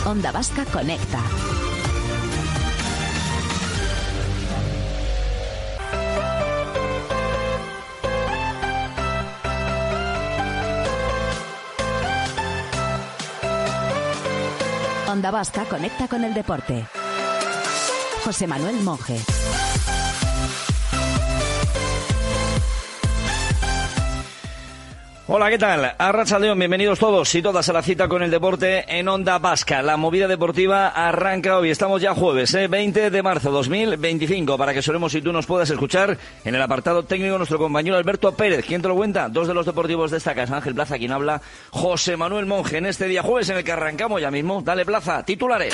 Onda Vasca Conecta. Onda Vasca conecta con el deporte. José Manuel Monge. Hola, ¿qué tal? Arratsaldeon, bienvenidos todos y todas a la cita con el deporte en Onda Vasca. La movida deportiva arranca hoy. Estamos ya jueves, 20 de marzo 2025, para que solemos y tú nos puedas escuchar en el apartado técnico nuestro compañero Alberto Pérez. ¿Quién te lo cuenta? Dos de los deportivos de esta casa, Ángel Plaza, quien habla, José Manuel Monge, en este día jueves en el que arrancamos ya mismo. Dale, Plaza, titulares.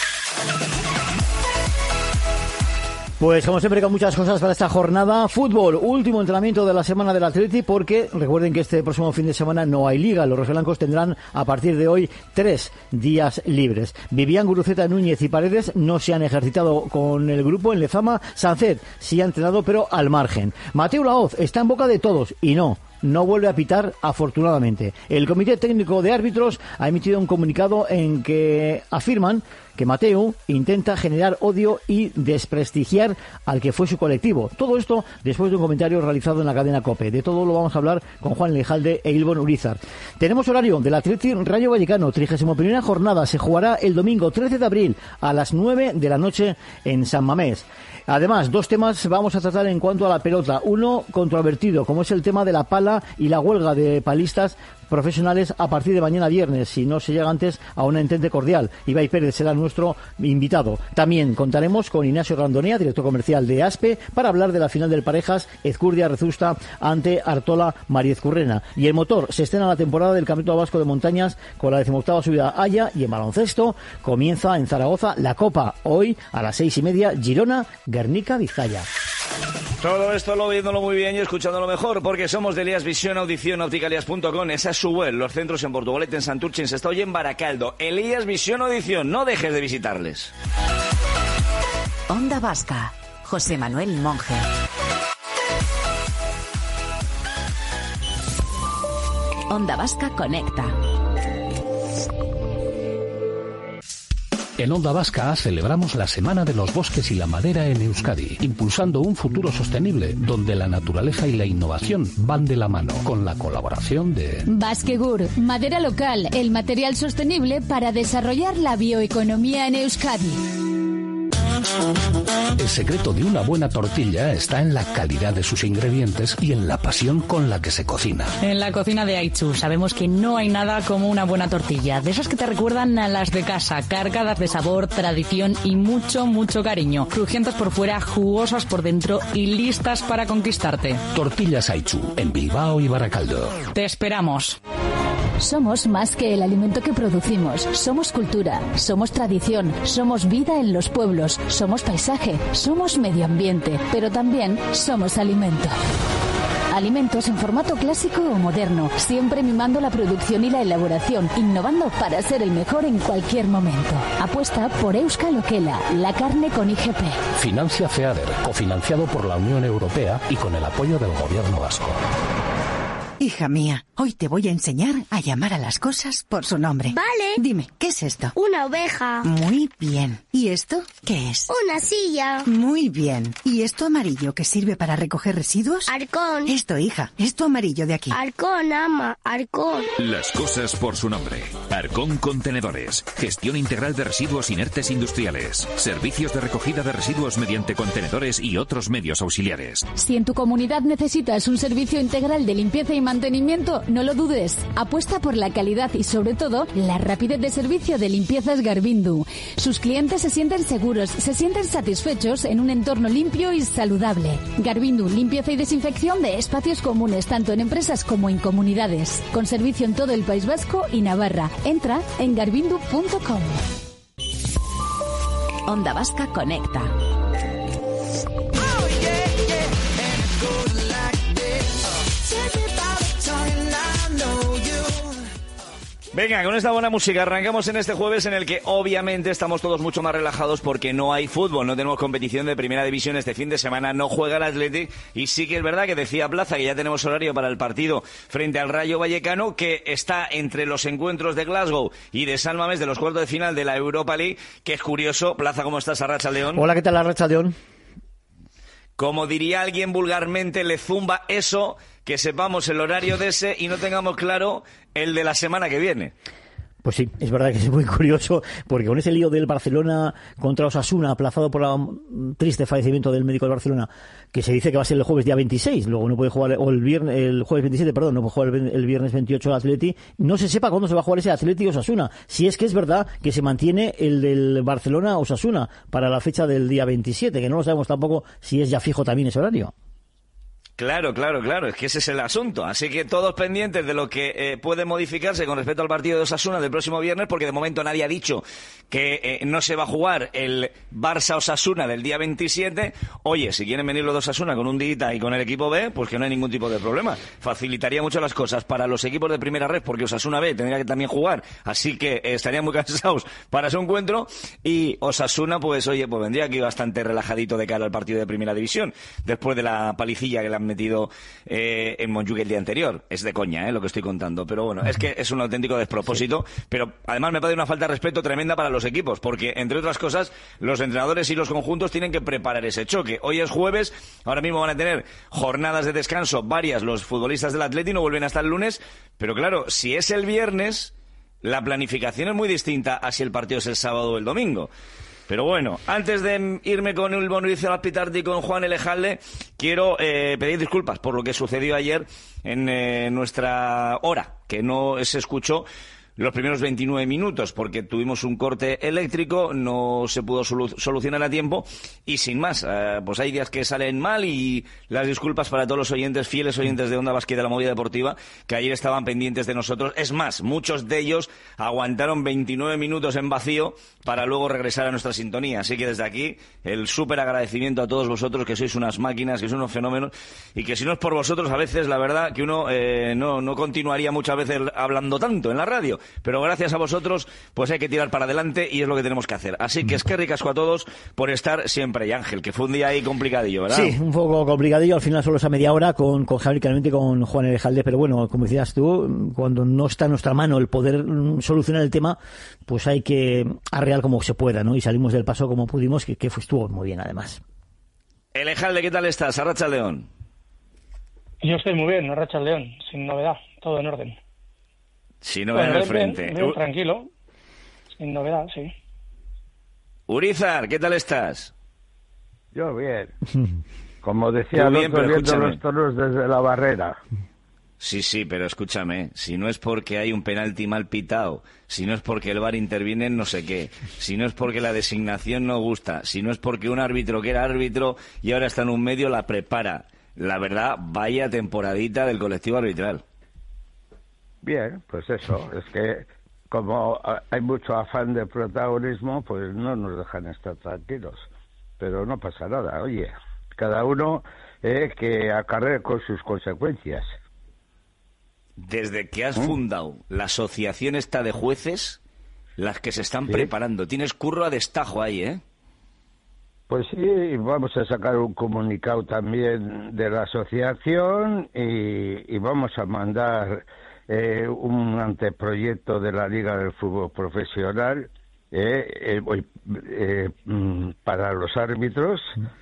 Pues como siempre, con muchas cosas para esta jornada. Fútbol, último entrenamiento de la semana del Atleti, porque recuerden que este próximo fin de semana no hay liga. Los rojiblancos tendrán a partir de hoy 3 días libres. Vivian, Guruceta, Núñez y Paredes no se han ejercitado con el grupo en Lezama. Sánchez sí ha entrenado, pero al margen. Mateu Laoz está en boca de todos y no vuelve a pitar, afortunadamente. El Comité Técnico de Árbitros ha emitido un comunicado en que afirman que Mateu intenta generar odio y desprestigiar al que fue su colectivo. Todo esto después de un comentario realizado en la cadena COPE. De todo lo vamos a hablar con Juan Lejalde e Ilbon Urizar. Tenemos horario del Atleti Rayo Vallecano, 31ª jornada. Se jugará el domingo 13 de abril a las 9 de la noche en San Mamés. Además, dos temas vamos a tratar en cuanto a la pelota. Uno controvertido, como es el tema de la pala y la huelga de palistas profesionales a partir de mañana viernes, si no se llega antes a un entente cordial. Ibai Pérez será nuestro invitado. También contaremos con Ignacio Grandonea, director comercial de ASPE, para hablar de la final del Parejas, Ezcurdia-Rezusta ante Artola Mariezcurrena. Y el motor, se estrena la temporada del Campeonato Vasco de Montañas con la 18ª subida Haya, y en baloncesto comienza en Zaragoza la Copa. Hoy a las 6:30, Girona, Guernica, Vizcaya. Todo esto lo viéndolo muy bien y escuchándolo mejor, porque somos de Elías Visión, Audición, Opticalias.com. Esa es su web, los centros en Portugalete, en Santurce, en Sestao y en Baracaldo. Elías Visión, Audición, no dejes de visitarles. Onda Vasca, José Manuel Monge. Onda Vasca Conecta. En Onda Vasca celebramos la Semana de los Bosques y la Madera en Euskadi, impulsando un futuro sostenible donde la naturaleza y la innovación van de la mano, con la colaboración de Baskegur, madera local, el material sostenible para desarrollar la bioeconomía en Euskadi. El secreto de una buena tortilla está en la calidad de sus ingredientes y en la pasión con la que se cocina. En la cocina de Aichu sabemos que no hay nada como una buena tortilla, de esas que te recuerdan a las de casa, cargadas de sabor, tradición y mucho, mucho cariño. Crujientes por fuera, jugosas por dentro y listas para conquistarte. Tortillas Aichu, en Bilbao y Baracaldo. Te esperamos. Somos más que el alimento que producimos. Somos cultura, somos tradición, somos vida en los pueblos, somos paisaje, somos medio ambiente, pero también somos alimento. Alimentos en formato clásico o moderno, siempre mimando la producción y la elaboración, innovando para ser el mejor en cualquier momento. Apuesta por Euskal Okela, la carne con IGP. Financia FEADER, cofinanciado por la Unión Europea y con el apoyo del Gobierno vasco. Hija mía, hoy te voy a enseñar a llamar a las cosas por su nombre. Vale. Dime, ¿qué es esto? Una oveja. Muy bien. ¿Y esto qué es? Una silla. Muy bien. ¿Y esto amarillo que sirve para recoger residuos? Arcón. Esto, hija, esto amarillo de aquí. Arcón, ama, Arcón. Las cosas por su nombre. Arcón Contenedores. Gestión integral de residuos inertes industriales. Servicios de recogida de residuos mediante contenedores y otros medios auxiliares. Si en tu comunidad necesitas un servicio integral de limpieza y mantenimiento, no lo dudes. Apuesta por la calidad y sobre todo la rapidez de servicio de Limpiezas Garbindu. Sus clientes se sienten seguros, se sienten satisfechos en un entorno limpio y saludable. Garbindu, limpieza y desinfección de espacios comunes tanto en empresas como en comunidades. Con servicio en todo el País Vasco y Navarra. Entra en garbindu.com. Onda Vasca Conecta. Venga, con esta buena música arrancamos en este jueves en el que obviamente estamos todos mucho más relajados porque no hay fútbol, no tenemos competición de primera división este fin de semana, no juega el Athletic y sí que es verdad que decía Plaza que ya tenemos horario para el partido frente al Rayo Vallecano, que está entre los encuentros de Glasgow y de San Mamés de los cuartos de final de la Europa League, que es curioso. Plaza, ¿cómo estás? Arratsaldeon. Hola, ¿qué tal, Arratsaldeon? Como diría alguien vulgarmente, le zumba eso, que sepamos el horario de ese y no tengamos claro el de la semana que viene. Pues sí, es verdad que es muy curioso, porque con ese lío del Barcelona contra Osasuna, aplazado por el triste fallecimiento del médico del Barcelona, que se dice que va a ser el jueves día 26, luego no puede jugar, o el jueves 27, perdón, no puede jugar el viernes 28 el Atleti, no se sepa cuándo se va a jugar ese Atleti Osasuna, si es que es verdad que se mantiene el del Barcelona Osasuna para la fecha del día 27, que no lo sabemos tampoco si es ya fijo también ese horario. Claro, es que ese es el asunto. Así que todos pendientes de lo que puede modificarse con respecto al partido de Osasuna del próximo viernes, porque de momento nadie ha dicho que no se va a jugar el Barça-Osasuna del día 27. Oye, si quieren venir los de Osasuna con un día y con el equipo B, pues que no hay ningún tipo de problema. Facilitaría mucho las cosas para los equipos de primera red, porque Osasuna B tendría que también jugar, así que estarían muy cansados para su encuentro. Y Osasuna, pues oye, pues vendría aquí bastante relajadito de cara al partido de primera división, después de la palicilla que le han metido en Montjuic el día anterior. Es de coña, lo que estoy contando, pero bueno, es que es un auténtico despropósito, sí. Pero además me parece una falta de respeto tremenda para los equipos, porque entre otras cosas los entrenadores y los conjuntos tienen que preparar ese choque. Hoy es jueves, ahora mismo van a tener jornadas de descanso varias los futbolistas del Atleti, no vuelven hasta el lunes, pero claro, si es el viernes, la planificación es muy distinta a si el partido es el sábado o el domingo. Pero bueno, antes de irme con el Bonurizo Alpitardi y con Juan Elejalde, quiero pedir disculpas por lo que sucedió ayer en nuestra hora, que no se escuchó los primeros 29 minutos, porque tuvimos un corte eléctrico, no se pudo solucionar a tiempo, y sin más, pues hay días que salen mal, y las disculpas para todos los oyentes, fieles oyentes de Onda Basket de la Movida Deportiva, que ayer estaban pendientes de nosotros. Es más, muchos de ellos aguantaron 29 minutos en vacío para luego regresar a nuestra sintonía. Así que desde aquí, el súper agradecimiento a todos vosotros, que sois unas máquinas, que sois unos fenómenos, y que si no es por vosotros, a veces, la verdad, que uno no continuaría muchas veces hablando tanto en la radio. Pero gracias a vosotros, pues hay que tirar para adelante y es lo que tenemos que hacer. Así que es que ricasco a todos por estar siempre. Y Ángel, que fue un día ahí complicadillo, ¿verdad? Sí, un poco complicadillo. Al final solo esa media hora con Javier, claramente con Juan Elejalde. Pero bueno, como decías tú, cuando no está en nuestra mano el poder solucionar el tema, pues hay que arrear como se pueda, ¿no? Y salimos del paso como pudimos, que estuvo muy bien además. Elejalde, ¿qué tal estás? Arratsaldeon. Yo estoy muy bien, Arratsaldeon, sin novedad, todo en orden. Si no ven el frente. Bien, tranquilo, sin novedad, sí. Urizar, ¿qué tal estás? Yo bien. Como decía el otro, viendo los toros desde la barrera. Sí, pero escúchame, si no es porque hay un penalti mal pitado, si no es porque el VAR interviene en no sé qué, si no es porque la designación no gusta, si no es porque un árbitro que era árbitro y ahora está en un medio la prepara. La verdad, vaya temporadita del colectivo arbitral. Bien, pues eso, es que como hay mucho afán de protagonismo, pues no nos dejan estar tranquilos. Pero no pasa nada, oye, cada uno que acarree con sus consecuencias. Desde que has fundado la asociación esta de jueces, las que se están preparando, tienes curro a destajo ahí, ¿eh? Pues sí, vamos a sacar un comunicado también de la asociación y vamos a mandar un anteproyecto de la Liga del Fútbol Profesional para los árbitros,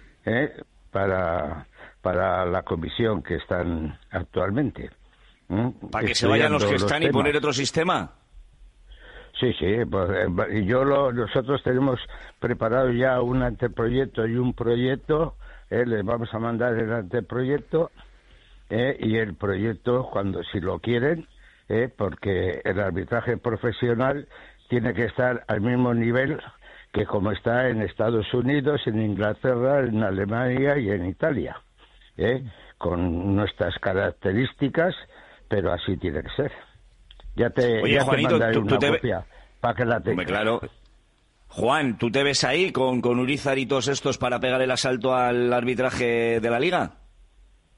para la comisión que están actualmente. ¿Para que se vayan los que están y poner otro sistema? Sí, pues, nosotros tenemos preparado ya un anteproyecto y un proyecto, les vamos a mandar el anteproyecto y el proyecto si lo quieren, porque el arbitraje profesional tiene que estar al mismo nivel que como está en Estados Unidos, en Inglaterra, en Alemania y en Italia, con nuestras características, pero así tiene que ser. Oye, Juanito, te mandaré una copia para que la tengas. Claro. Juan, ¿tú te ves ahí con Urizar y todos estos para pegar el asalto al arbitraje de la Liga?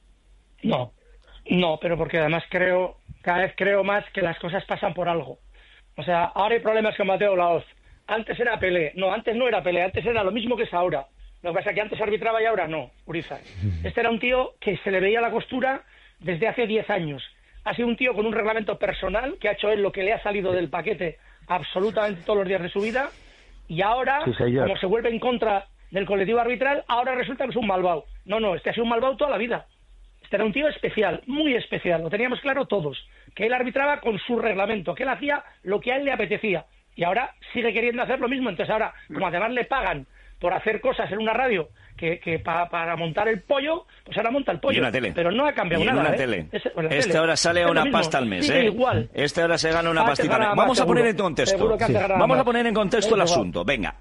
No, pero porque además cada vez creo más que las cosas pasan por algo. O sea, ahora hay problemas con Mateo Laoz. Antes era Pelé. No, antes no era Pelé, antes era lo mismo que es ahora. Lo que pasa es que antes arbitraba y ahora no, Urizar. Este era un tío que se le veía la costura desde hace 10 años. Ha sido un tío con un reglamento personal que ha hecho él lo que le ha salido del paquete absolutamente todos los días de su vida, y ahora, como se vuelve en contra del colectivo arbitral, ahora resulta que es un malvado. No, este ha sido un malvado toda la vida. Este era un tío especial, muy especial, lo teníamos claro todos, que él arbitraba con su reglamento, que él hacía lo que a él le apetecía, y ahora sigue queriendo hacer lo mismo. Entonces ahora, como además le pagan por hacer cosas en una radio que para montar el pollo, pues ahora monta el pollo. Y una tele. Pero no ha cambiado nada. Una tele. Este ahora sale a una pasta al mes. Igual. Este ahora se gana una pastita al mes. Vamos a poner en contexto. Vamos a poner en contexto el asunto. Venga,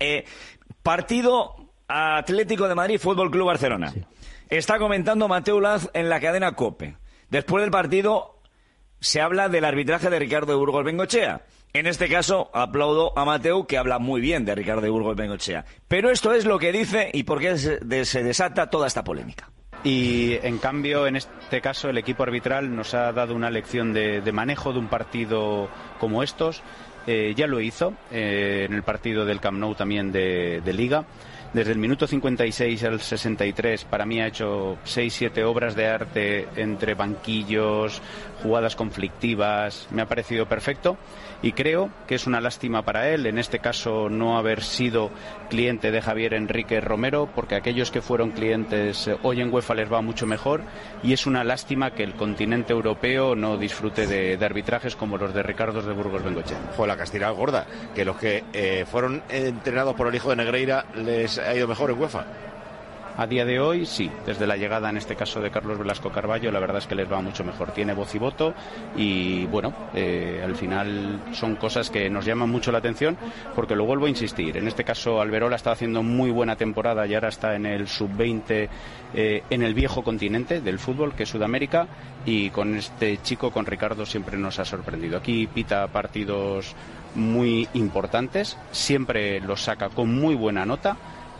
partido Atlético de Madrid, Fútbol Club Barcelona. Sí. Está comentando Mateu Laoz en la cadena COPE. Después del partido se habla del arbitraje de Ricardo de Burgos Bengoechea. En este caso, aplaudo a Mateu, que habla muy bien de Ricardo de Burgos Bengoechea. Pero esto es lo que dice y por qué se desata toda esta polémica. Y, en cambio, en este caso, el equipo arbitral nos ha dado una lección de manejo de un partido como estos. Ya lo hizo en el partido del Camp Nou también de Liga. Desde el minuto 56 al 63, para mí ha hecho 6-7 obras de arte entre banquillos, jugadas conflictivas. Me ha parecido perfecto y creo que es una lástima para él, en este caso, no haber sido cliente de Javier Enrique Romero, porque aquellos que fueron clientes hoy en UEFA les va mucho mejor, y es una lástima que el continente europeo no disfrute de arbitrajes como los de Ricardo de Burgos Bengoechea. Fue la castigada gorda, que los que fueron entrenados por el hijo de Negreira les ha ido mejor en UEFA. A día de hoy, sí. Desde la llegada, en este caso, de Carlos Velasco Carballo, la verdad es que les va mucho mejor. Tiene voz y voto y, bueno, al final son cosas que nos llaman mucho la atención, porque lo vuelvo a insistir. En este caso, Alberola está haciendo muy buena temporada y ahora está en el sub-20 en el viejo continente del fútbol, que es Sudamérica, y con este chico, con Ricardo, siempre nos ha sorprendido. Aquí pita partidos muy importantes, siempre los saca con muy buena nota,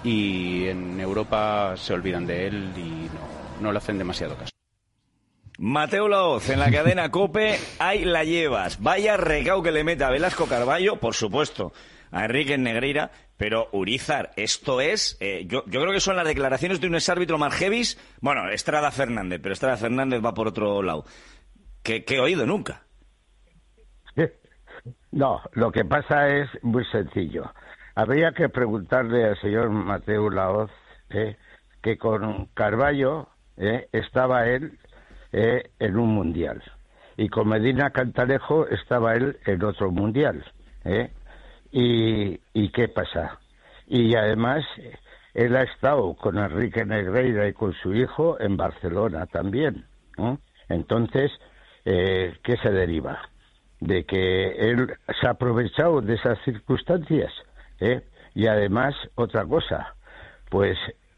y en Europa se olvidan de él y no le hacen demasiado caso. Mateu Laoz en la cadena COPE, ahí la llevas. Vaya recao que le mete a Velasco Carballo, por supuesto, a Enrique Negreira, pero Urizar, esto es... yo creo que son las declaraciones de un exárbitro más heavies. Bueno, Estrada Fernández, pero Estrada Fernández va por otro lado. Que he oído nunca. No, lo que pasa es muy sencillo. Habría que preguntarle al señor Mateu Laoz que con Carballo estaba él en un mundial y con Medina Cantalejo estaba él en otro mundial. ¿Y qué pasa? Y además él ha estado con Enrique Negreira y con su hijo en Barcelona también. Entonces, ¿qué se deriva? De que él se ha aprovechado de esas circunstancias. Y además, otra cosa, pues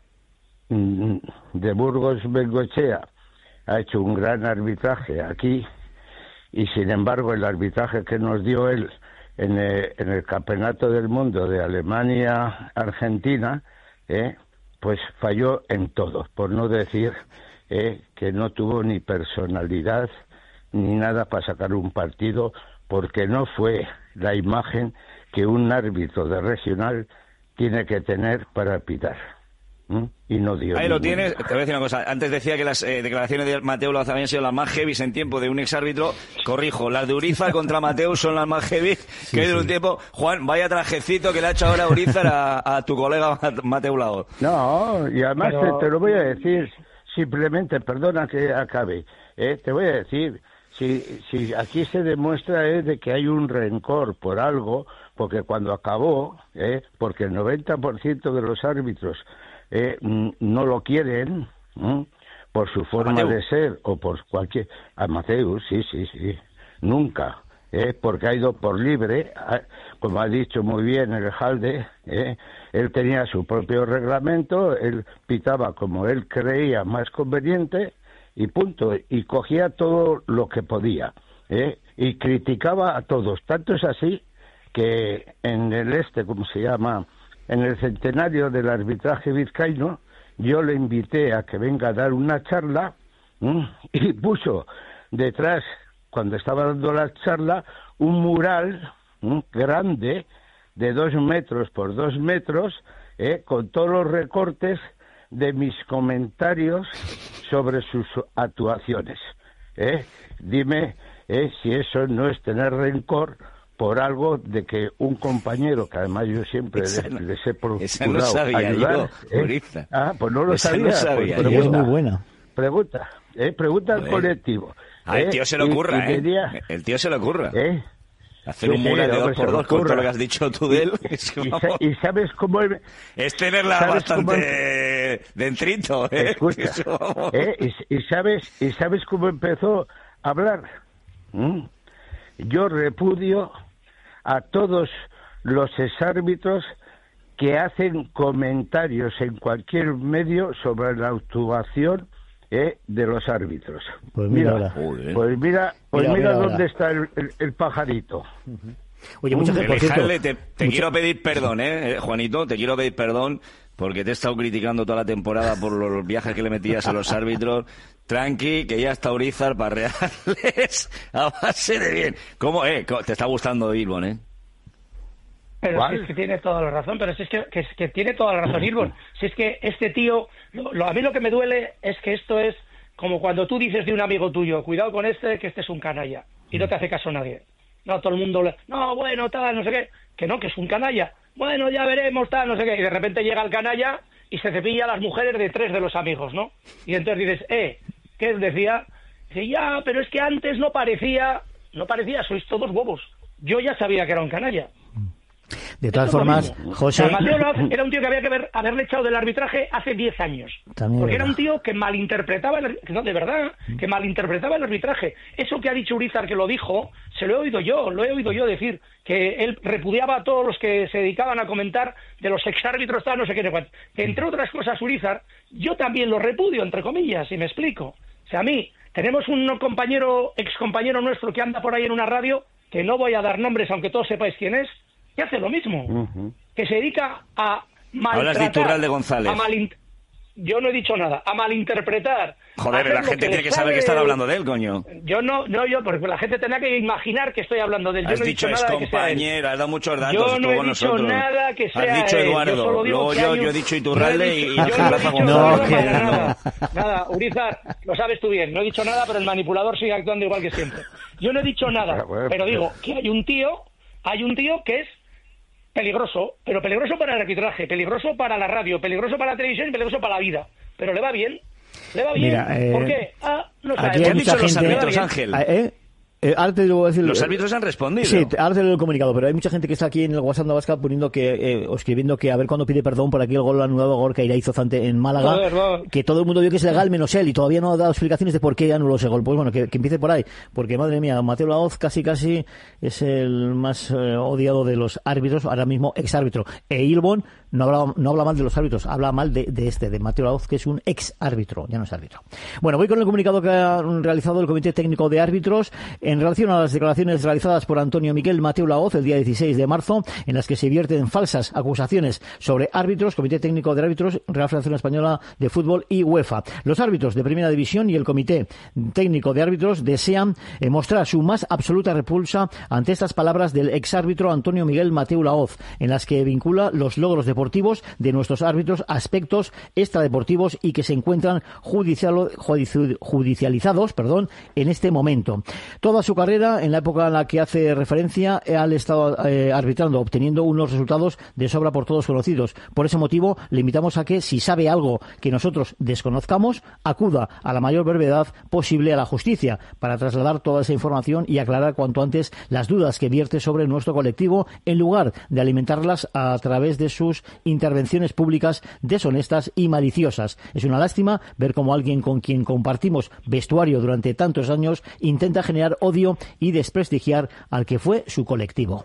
de Burgos Bengoechea ha hecho un gran arbitraje aquí, y sin embargo el arbitraje que nos dio él en el Campeonato del Mundo de Alemania-Argentina, pues falló en todo, por no decir que no tuvo ni personalidad ni nada para sacar un partido, porque no fue la imagen que un árbitro de regional tiene que tener para pitar. Y no dio. Ahí lo tienes. Te voy a decir una cosa. Antes decía que las declaraciones de Mateu Laoz habían sido las más heavy en tiempo de un exárbitro. Corrijo, las de Urizar contra Mateu son las más heavy que hay de un tiempo. Juan, vaya trajecito que le ha hecho ahora Urizar a tu colega Mateu Laoz. No, y además te lo voy a decir simplemente, perdona que acabe. Te voy a decir, si aquí se demuestra de que hay un rencor por algo, porque cuando acabó, porque el 90% de los árbitros no lo quieren, por su forma de ser o por cualquier... A Mateu, sí, nunca, porque ha ido por libre, como ha dicho muy bien el Jalde, él tenía su propio reglamento, él pitaba como él creía más conveniente y punto, y cogía todo lo que podía, y criticaba a todos. Tanto es así que en el ¿cómo se llama?, en el centenario del arbitraje vizcaíno, yo le invité a que venga a dar una charla, y puso detrás, cuando estaba dando la charla, un mural grande, de 2 metros por 2 metros, con todos los recortes de mis comentarios sobre sus actuaciones. Dime si eso no es tener rencor por algo de que un compañero, que además yo siempre les he procurado ayudar. Pues no lo sabía. Pues es muy buena. Pregunta al colectivo. El tío se le ocurra, El tío se le ocurra. Hacer un mural de 2x2 con todo lo que has dicho tú de él. Y sabes cómo es tenerla bastante dentrito, Escucha, y sabes cómo empezó a hablar. Yo repudio a todos los exárbitros que hacen comentarios en cualquier medio sobre la actuación de los árbitros. Pues mira, mira dónde está el pajarito. Oye, mucha gente, por cierto, te quiero pedir perdón, Juanito, te quiero pedir perdón porque te he estado criticando toda la temporada por los viajes que le metías a los árbitros. Tranqui, que ya está Urizar para reales a base de bien. ¿Cómo, te está gustando Ilbon, Pero si es que tiene toda la razón, pero si es que tiene toda la razón Ilbon. Si es que este tío, a mí lo que me duele es que esto es como cuando tú dices de un amigo tuyo, cuidado con que este es un canalla, y no te hace caso nadie. No, todo el mundo, no, bueno, tal, no sé qué, que es un canalla. Bueno, ya veremos, tal, no sé qué, y de repente llega el canalla y se cepilla a las mujeres de 3 de los amigos, ¿no? Y entonces dices, ¿qué él decía? Dice, ya, pero es que antes no parecía, sois todos bobos. Yo ya sabía que era un canalla. De todas formas, José... Mateo Laoz era un tío que había que haberle echado del arbitraje hace 10 años. Porque era un tío que malinterpretaba que malinterpretaba el arbitraje. Eso que ha dicho Urizar, que lo dijo, lo he oído yo decir, que él repudiaba a todos los que se dedicaban a comentar de los exárbitros, tal, no sé qué, que entre otras cosas, Urizar, yo también lo repudio, entre comillas, si me explico. O sea, a mí, tenemos un excompañero nuestro que anda por ahí en una radio, que no voy a dar nombres, aunque todos sepáis quién es, que hace lo mismo, que se dedica a maltratar. Hablas de Iturralde González. Yo no he dicho nada, a malinterpretar. Joder, la gente tiene que saber que están hablando de él, coño. Yo porque la gente tendrá que imaginar que estoy hablando de él. Yo has dicho es compañero, has dado muchos datos. Yo no he dicho nada que sea. Has dicho Eduardo, luego yo he dicho Iturralde y Nada, Urizar, lo sabes tú bien, no he dicho nada, pero el manipulador sigue actuando igual que siempre. Yo no he dicho nada, pero digo que hay un tío que es peligroso, pero peligroso para el arbitraje, peligroso para la radio, peligroso para la televisión y peligroso para la vida. Pero le va bien. Mira, ¿por qué? No sé. Aquí hay mucha gente, los árbitros, Ángel. Ahora te digo decir, los árbitros han respondido. Sí, ahora te lo he comunicado, pero hay mucha gente que está aquí en el WhatsApp de Vasca poniendo o escribiendo que a ver cuándo pide perdón por aquí el gol anulado a Gorka Iraizo Zante en Málaga, que todo el mundo vio que es legal menos él y todavía no ha dado explicaciones de por qué anuló ese gol. Pues bueno, que empiece por ahí, porque madre mía, Mateo Laoz casi es el más odiado de los árbitros, ahora mismo exárbitro. Ilbon no habla mal de los árbitros, habla mal de Mateo Laoz, que es un exárbitro, ya no es árbitro. Bueno, voy con el comunicado que ha realizado el Comité Técnico de Árbitros en relación a las declaraciones realizadas por Antonio Miguel Mateo Laoz el día 16 de marzo, en las que se vierten falsas acusaciones sobre árbitros, Comité Técnico de Árbitros, Real Federación Española de Fútbol y UEFA. Los árbitros de Primera División y el Comité Técnico de Árbitros desean mostrar su más absoluta repulsa ante estas palabras del exárbitro Antonio Miguel Mateo Laoz, en las que vincula los logros deportivos de nuestros árbitros a aspectos extradeportivos y que se encuentran judicializados en este momento. Toda su carrera, en la época en la que hace referencia, han estado arbitrando, obteniendo unos resultados de sobra por todos conocidos. Por ese motivo, le invitamos a que, si sabe algo que nosotros desconozcamos, acuda a la mayor brevedad posible a la justicia para trasladar toda esa información y aclarar cuanto antes las dudas que vierte sobre nuestro colectivo, en lugar de alimentarlas a través de sus intervenciones públicas deshonestas y maliciosas. Es una lástima ver cómo alguien con quien compartimos vestuario durante tantos años intenta generar odio y desprestigiar al que fue su colectivo.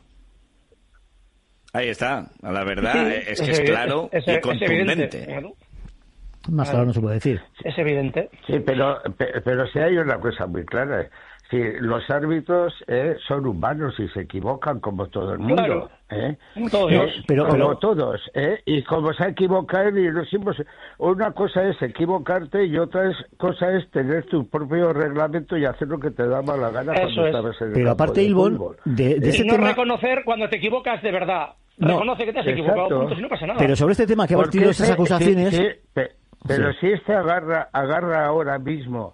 Ahí está, la verdad es que es claro y contundente. Claro. Más claro no se puede decir. Es evidente. Sí, pero si hay una cosa muy clara. si los árbitros son humanos y se equivocan como todo el mundo. Claro. Como Pero todos. Y como se ha equivocado, y una cosa es equivocarte y otra cosa es tener tu propio reglamento y hacer lo que te da la gana cuando estabas en el Pero campo aparte, de Ilbon, fútbol. de este no tema... reconocer cuando te equivocas de verdad. No. Reconoce que te has equivocado, punto, si no pasa nada. Pero sobre este tema que ha vertido estas acusaciones... Pero si agarra ahora mismo,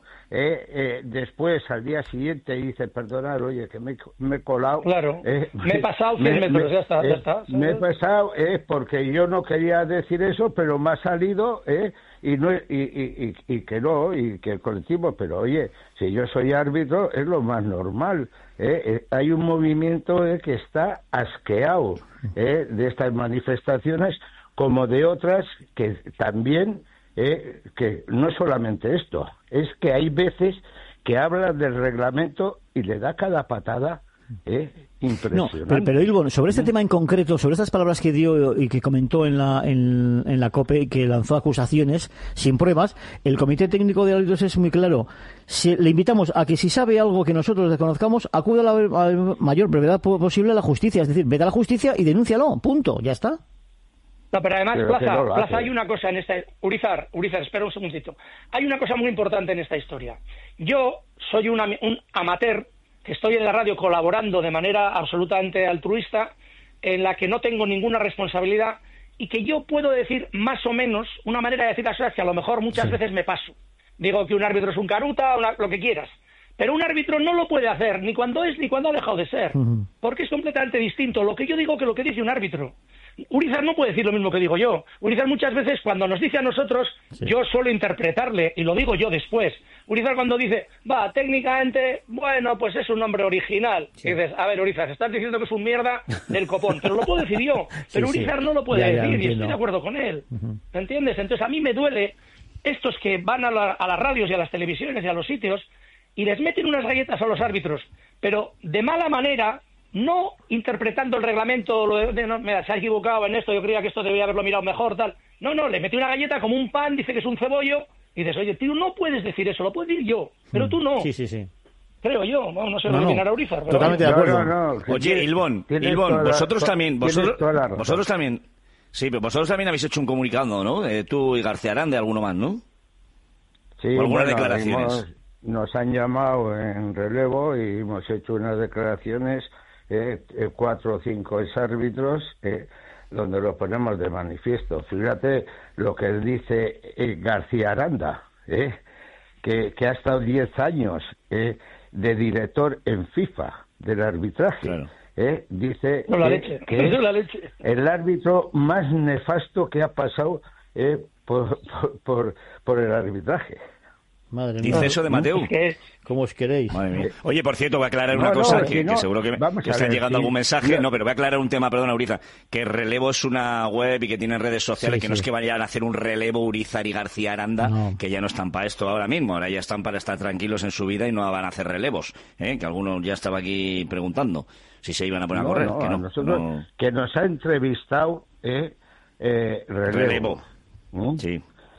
después al día siguiente dice, perdonad, oye, que me he colado. Claro, me he pasado 100 metros, ya está. Me he pasado, porque yo no quería decir eso, pero me ha salido, y que no, y que el colectivo, pero oye, si yo soy árbitro, es lo más normal. Hay un movimiento que está asqueado de estas manifestaciones, como de otras que también... que no es solamente esto, es que hay veces que habla del reglamento y le da cada patada impresionante. No, pero Ilbon, sobre este tema en concreto, sobre estas palabras que dio y que comentó en la COPE, que lanzó acusaciones sin pruebas, el Comité Técnico de Árbitros es muy claro. Le invitamos a que si sabe algo que nosotros desconozcamos, acuda a la mayor brevedad posible a la justicia, es decir, vete a la justicia y denúncialo, punto, ya está. No, pero además, Plaza, hay una cosa en esta... Urizar, espera un segundito. Hay una cosa muy importante en esta historia. Yo soy un amateur que estoy en la radio colaborando de manera absolutamente altruista, en la que no tengo ninguna responsabilidad y que yo puedo decir más o menos, una manera de decir las cosas que a lo mejor muchas veces me paso. Digo que un árbitro es un caruta, lo que quieras. Pero un árbitro no lo puede hacer, ni cuando es ni cuando ha dejado de ser. Porque es completamente distinto lo que yo digo que lo que dice un árbitro. Urizar no puede decir lo mismo que digo yo. Urizar muchas veces cuando nos dice a nosotros, yo suelo interpretarle, y lo digo yo después. Urizar cuando dice, técnicamente, bueno, pues es un nombre original. Y dices, a ver, Urizar, estás diciendo que es un mierda del copón, pero lo puedo decir yo. Pero Urizar no lo puede decir y estoy de acuerdo con él. ¿Me entiendes? Entonces a mí me duele estos que van a las radios y a las televisiones y a los sitios y les meten unas galletas a los árbitros, pero de mala manera, no interpretando el reglamento, se ha equivocado en esto, yo creía que esto debía haberlo mirado mejor, tal. No, le mete una galleta como un pan, dice que es un cebollo, y dices, oye, tío, no puedes decir eso, lo puedo decir yo, pero tú no. Sí. Creo yo, no sé lo que viene a Urizar. Totalmente de acuerdo. Oye, Ilbon, vosotros también, sí, pero vosotros también habéis hecho un comunicado, ¿no? Tú y García Aranda, alguno más, ¿no? Sí, algunas declaraciones. Nos han llamado en relevo y hemos hecho unas declaraciones, 4 o 5 exárbitros, donde lo ponemos de manifiesto. Fíjate lo que dice García Aranda, que ha estado 10 años de director en FIFA del arbitraje. Claro. Dice que es el árbitro más nefasto que ha pasado por el arbitraje. Madre Dice mía. eso de Mateu. ¿Cómo os queréis? Madre mía. Oye, por cierto, voy a aclarar una cosa, que seguro que está llegando algún mensaje. No, pero voy a aclarar un tema, perdona, Urizar, que Relevo es una web y que tiene redes sociales, que no es que vayan a hacer un relevo Urizar y García Aranda, que ya no están para esto ahora mismo, ahora ya están para estar tranquilos en su vida y no van a hacer relevos, que algunos ya estaba aquí preguntando si se iban a poner a correr. Que nosotros, que nos ha entrevistado Relevo. Sí.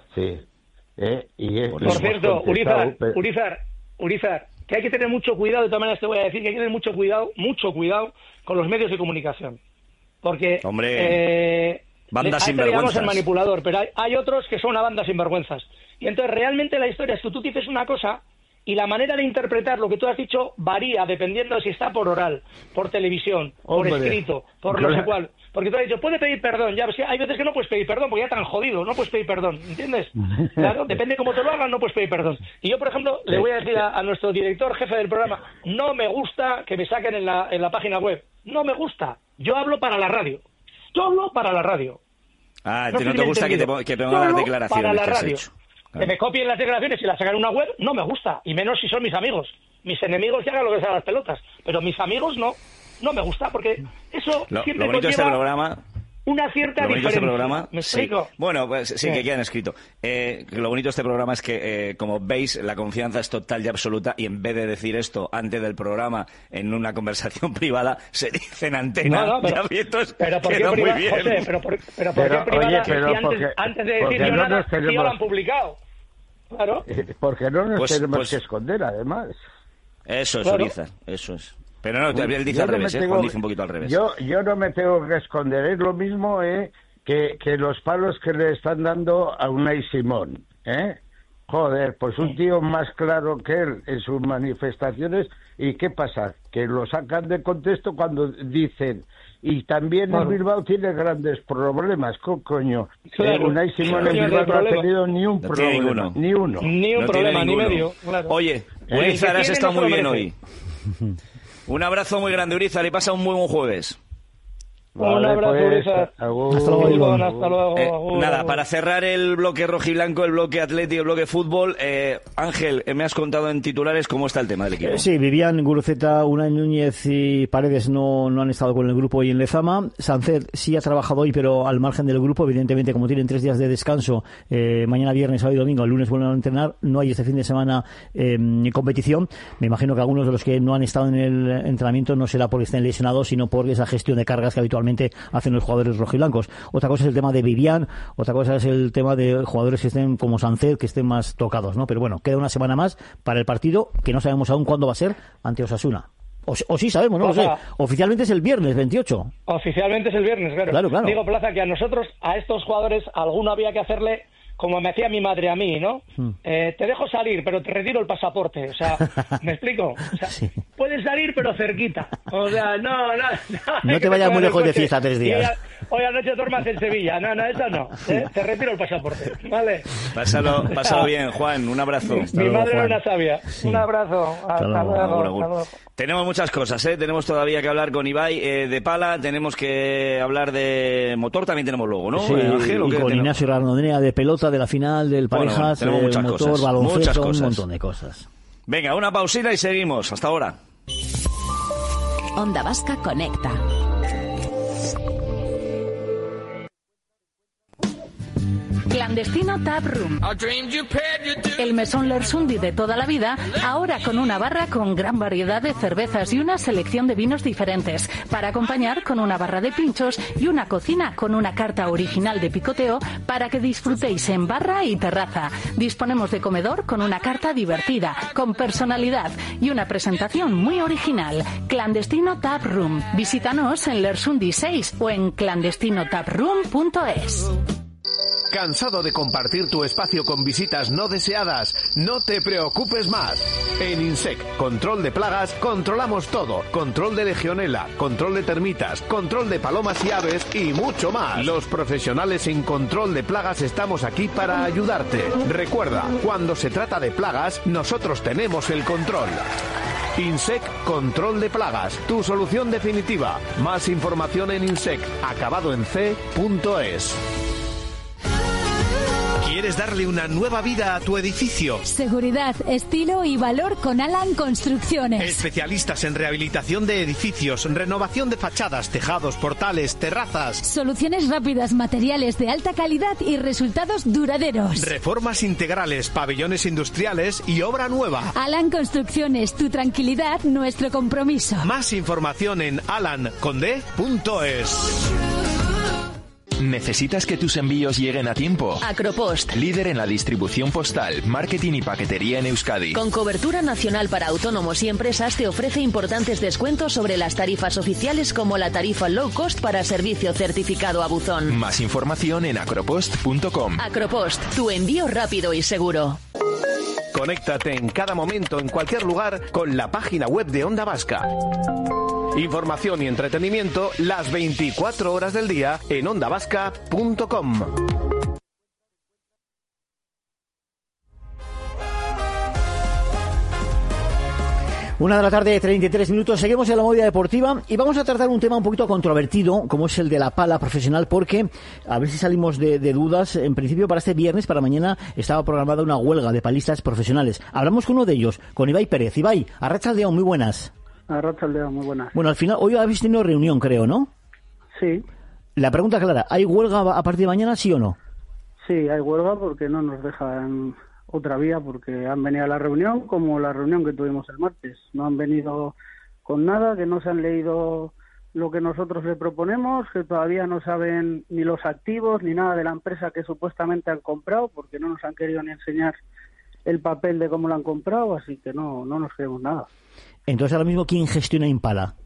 Por cierto, Urizar, que hay que tener mucho cuidado, de todas maneras te voy a decir que hay que tener mucho cuidado con los medios de comunicación. Porque banda ahí digamos el sinvergüenzas. manipulador, pero hay otros que son una banda sinvergüenzas. Y entonces realmente la historia es que tú dices una cosa y la manera de interpretar lo que tú has dicho varía dependiendo de si está por oral, por televisión, por escrito, por no sé cuál. Porque tú has dicho, puede pedir perdón, ya hay veces que no puedes pedir perdón, porque ya te han jodido, no puedes pedir perdón, ¿entiendes? Claro, depende cómo te lo hagan, no puedes pedir perdón. Y yo, por ejemplo, le voy a decir a nuestro director, jefe del programa, no me gusta que me saquen en la página web, no me gusta, yo hablo para la radio, solo para la radio. No te gusta que te pongan las declaraciones para la que has radio. hecho. Que me copien las declaraciones y las sacan en una web, no me gusta, y menos si son mis amigos. Mis enemigos que hagan lo que sea las pelotas, pero mis amigos no me gusta, porque eso siempre lo bonito de este programa, una cierta diferencia. Programa, ¿Me explico? Sí. Bueno, pues sí, que quedan escrito. Lo bonito de este programa es que, como veis, la confianza es total y absoluta, y en vez de decir esto antes del programa en una conversación privada, se dice en antena. Pero ¿por qué privada? José, pero ¿por qué privada? Antes de decir yo nada, sí lo han publicado. Claro. Porque no nos tenemos que esconder, además. Eso es, Claro. Urizar, eso es. Pero no, él dice al revés, Juan dice un poquito al revés. Yo no me tengo que esconder, es lo mismo que los palos que le están dando a Unai Simón, Joder, pues un tío más claro que él en sus manifestaciones. ¿Y qué pasa? Que lo sacan de contexto cuando dicen... Y también en Bilbao tiene grandes problemas, coño. Claro. Unai Simón en Bilbao no ha tenido ni un problema, ni uno. Ni un problema, ni medio. Claro. Oye, Urizar, has estado muy bien hoy. Un abrazo muy grande, Urizar, y pasa un muy buen jueves. Un abrazo, Urizar. Hasta luego. Hasta luego. Nada, para cerrar el bloque rojiblanco, el bloque Atleti, el bloque fútbol, Ángel, me has contado en titulares cómo está el tema del equipo. Sí, Vivian, Guruceta, Unai Núñez y Paredes no han estado con el grupo hoy en Lezama. Sánchez sí ha trabajado hoy, pero al margen del grupo, evidentemente, como tienen 3 días de descanso, mañana viernes, sábado y domingo, el lunes vuelven a entrenar, no hay este fin de semana ni competición. Me imagino que algunos de los que no han estado en el entrenamiento no será porque estén lesionados, sino por esa gestión de cargas que habitualmente hacen los jugadores rojiblancos. Otra cosa es el tema de Vivian, otra cosa es el tema de jugadores que estén como Sánchez, que estén más tocados, ¿no? Pero bueno, queda una semana más para el partido, que no sabemos aún cuándo va a ser, ante Osasuna. O sí sabemos, no lo sé. Oficialmente es el viernes 28. Oficialmente es el viernes, claro. Claro. Digo, Plaza, que a nosotros, a estos jugadores, alguno había que hacerle como me hacía mi madre a mí, ¿no? Te dejo salir, pero te retiro el pasaporte. O sea, ¿me explico? O sea, puedes salir, pero cerquita. O sea, no te vayas muy lejos de fiesta 3 días. Hoy anoche duermas en Sevilla. No, eso no. Te retiro el pasaporte, ¿vale? Pásalo bien, Juan. Un abrazo. Mi madre era una sabia. Sí. Un abrazo. Hasta luego. Tenemos muchas cosas, Tenemos todavía que hablar con Ibai de pala, tenemos que hablar de motor, también tenemos luego, ¿no? Sí, Ángel, y con Ignacio Rardonea de pelota, de la final, del parejas, muchas motor, cosas, baloncesto, un montón de cosas. Venga, una pausita y seguimos. Hasta ahora. Onda Vasca conecta. Clandestino Tap Room. El mesón Lersundi de toda la vida, ahora con una barra con gran variedad de cervezas y una selección de vinos diferentes, para acompañar con una barra de pinchos y una cocina con una carta original de picoteo para que disfrutéis en barra y terraza. Disponemos de comedor con una carta divertida, con personalidad y una presentación muy original. Clandestino Tap Room. Visítanos en Lersundi 6 o en clandestinotaproom.es. ¿Cansado de compartir tu espacio con visitas no deseadas? No te preocupes más. En INSEC, control de plagas, controlamos todo. Control de legionela, control de termitas, control de palomas y aves y mucho más. Los profesionales en control de plagas estamos aquí para ayudarte. Recuerda, cuando se trata de plagas, nosotros tenemos el control. INSEC Control de Plagas, tu solución definitiva. Más información en INSEC, acabado en c.es. ¿Quieres darle una nueva vida a tu edificio? Seguridad, estilo y valor con Alan Construcciones. Especialistas en rehabilitación de edificios, renovación de fachadas, tejados, portales, terrazas. Soluciones rápidas, materiales de alta calidad y resultados duraderos. Reformas integrales, pabellones industriales y obra nueva. Alan Construcciones, tu tranquilidad, nuestro compromiso. Más información en alanconde.es. ¿Necesitas que tus envíos lleguen a tiempo? Acropost. Líder en la distribución postal, marketing y paquetería en Euskadi. Con cobertura nacional para autónomos y empresas, te ofrece importantes descuentos sobre las tarifas oficiales, como la tarifa low cost para servicio certificado a buzón. Más información en acropost.com. Acropost, tu envío rápido y seguro. Conéctate en cada momento, en cualquier lugar, con la página web de Onda Vasca. Información y entretenimiento las 24 horas del día en ondavasca.com. Una de la tarde, 33 minutos. Seguimos en la movida deportiva y vamos a tratar un tema un poquito controvertido, como es el de la pala profesional, porque a ver si salimos de dudas. En principio, para este viernes, para mañana, estaba programada una huelga de palistas profesionales. Hablamos con uno de ellos, con Ibai Pérez. Ibai, Arratsaldeon, muy buenas. Arratsaldeon, muy buenas. Bueno, al final, hoy habéis tenido reunión, creo, ¿no? Sí. La pregunta clara, ¿hay huelga a partir de mañana, sí o no? Sí, hay huelga porque no nos dejan otra vía, porque han venido a la reunión como la reunión que tuvimos el martes. No han venido con nada, que no se han leído lo que nosotros le proponemos, que todavía no saben ni los activos ni nada de la empresa que supuestamente han comprado, porque no nos han querido ni enseñar el papel de cómo lo han comprado, así que no nos creemos nada. Entonces, ahora mismo, ¿quién gestiona Impala?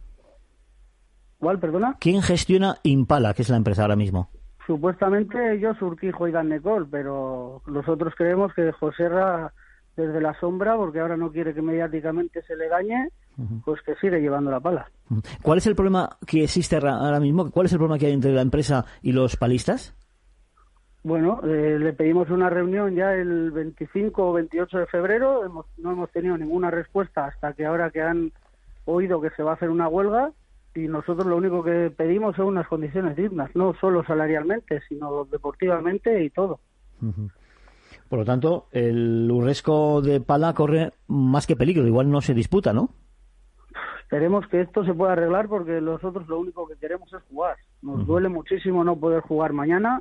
¿Cuál, perdona? ¿Quién gestiona Impala, que es la empresa ahora mismo? Supuestamente ellos, Urquijo y Dan Nicol, pero nosotros creemos que Joserra, desde la sombra, porque ahora no quiere que mediáticamente se le dañe, pues que sigue llevando la pala. ¿Cuál es el problema que existe ahora mismo? ¿Cuál es el problema que hay entre la empresa y los palistas? Bueno, le pedimos una reunión ya el 25 o 28 de febrero, no hemos tenido ninguna respuesta hasta que ahora que han oído que se va a hacer una huelga, y nosotros lo único que pedimos son unas condiciones dignas, no solo salarialmente, sino deportivamente y todo. Por lo tanto, el Urresco de Pala corre más que peligro, igual no se disputa, ¿no? Esperemos que esto se pueda arreglar porque nosotros lo único que queremos es jugar. Nos duele muchísimo no poder jugar mañana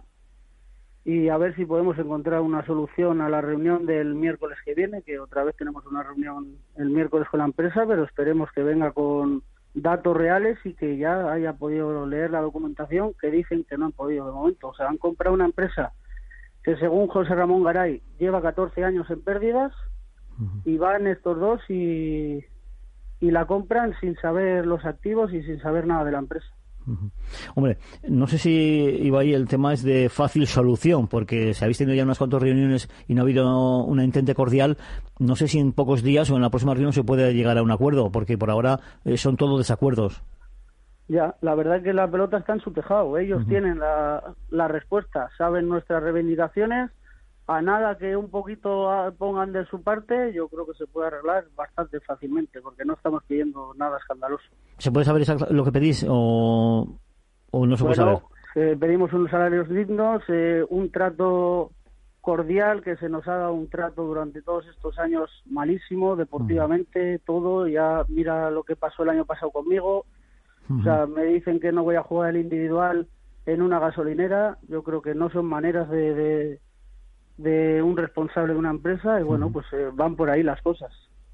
y a ver si podemos encontrar una solución a la reunión del miércoles que viene, que otra vez tenemos una reunión el miércoles con la empresa, pero esperemos que venga con datos reales y que ya haya podido leer la documentación que dicen que no han podido de momento. O sea, han comprado una empresa que según José Ramón Garay lleva 14 años en pérdidas y van estos dos y la compran sin saber los activos y sin saber nada de la empresa. Hombre, no sé si, Ibai, el tema es de fácil solución, porque se habéis tenido ya unas cuantas reuniones y no ha habido una intente cordial. No sé si en pocos días o en la próxima reunión se puede llegar a un acuerdo, porque por ahora son todos desacuerdos. Ya, la verdad es que la pelota está en su tejado. Ellos tienen la respuesta, saben nuestras reivindicaciones. A nada que un poquito pongan de su parte, yo creo que se puede arreglar bastante fácilmente, porque no estamos pidiendo nada escandaloso. ¿Se puede saber lo que pedís o no se puede saber? Pedimos unos salarios dignos, un trato cordial, que se nos ha dado un trato durante todos estos años malísimo, deportivamente, todo. Ya mira lo que pasó el año pasado conmigo. O sea, me dicen que no voy a jugar el individual en una gasolinera. Yo creo que no son maneras de un responsable de una empresa y bueno, pues van por ahí las cosas.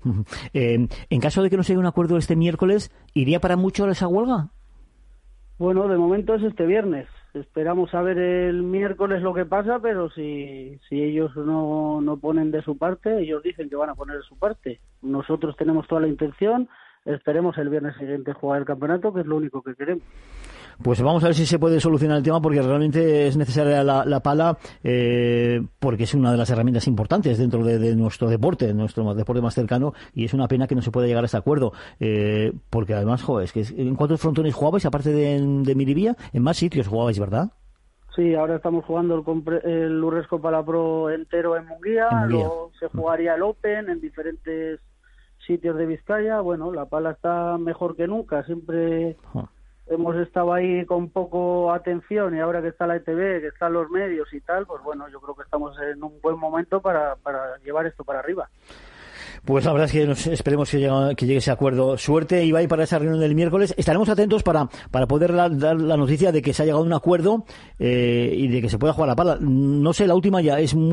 En caso de que no se llegue a un acuerdo este miércoles, ¿iría para mucho esa huelga? Bueno, de momento es este viernes. Esperamos a ver el miércoles lo que pasa, pero si ellos no ponen de su parte, ellos dicen que van a poner de su parte. Nosotros tenemos toda la intención, esperemos el viernes siguiente jugar el campeonato, que es lo único que queremos. Pues vamos a ver si se puede solucionar el tema, porque realmente es necesaria la pala, porque es una de las herramientas importantes dentro de nuestro deporte más cercano, y es una pena que no se pueda llegar a ese acuerdo, porque además, es que ¿en cuántos frontones jugabais, aparte de Miribilla? En más sitios jugabais, ¿verdad? Sí, ahora estamos jugando el Urresco Pala Pro entero en Munguía, luego se jugaría el Open en diferentes sitios de Vizcaya. Bueno, la pala está mejor que nunca, siempre... Hemos estado ahí con poco atención y ahora que está la ETV, que están los medios y tal, pues bueno, yo creo que estamos en un buen momento para llevar esto para arriba. Pues la verdad es que esperemos que llegue ese acuerdo. Suerte, Ibai, para esa reunión del miércoles. Estaremos atentos para poder dar la noticia de que se ha llegado a un acuerdo y de que se pueda jugar la pala. No sé, la última ya es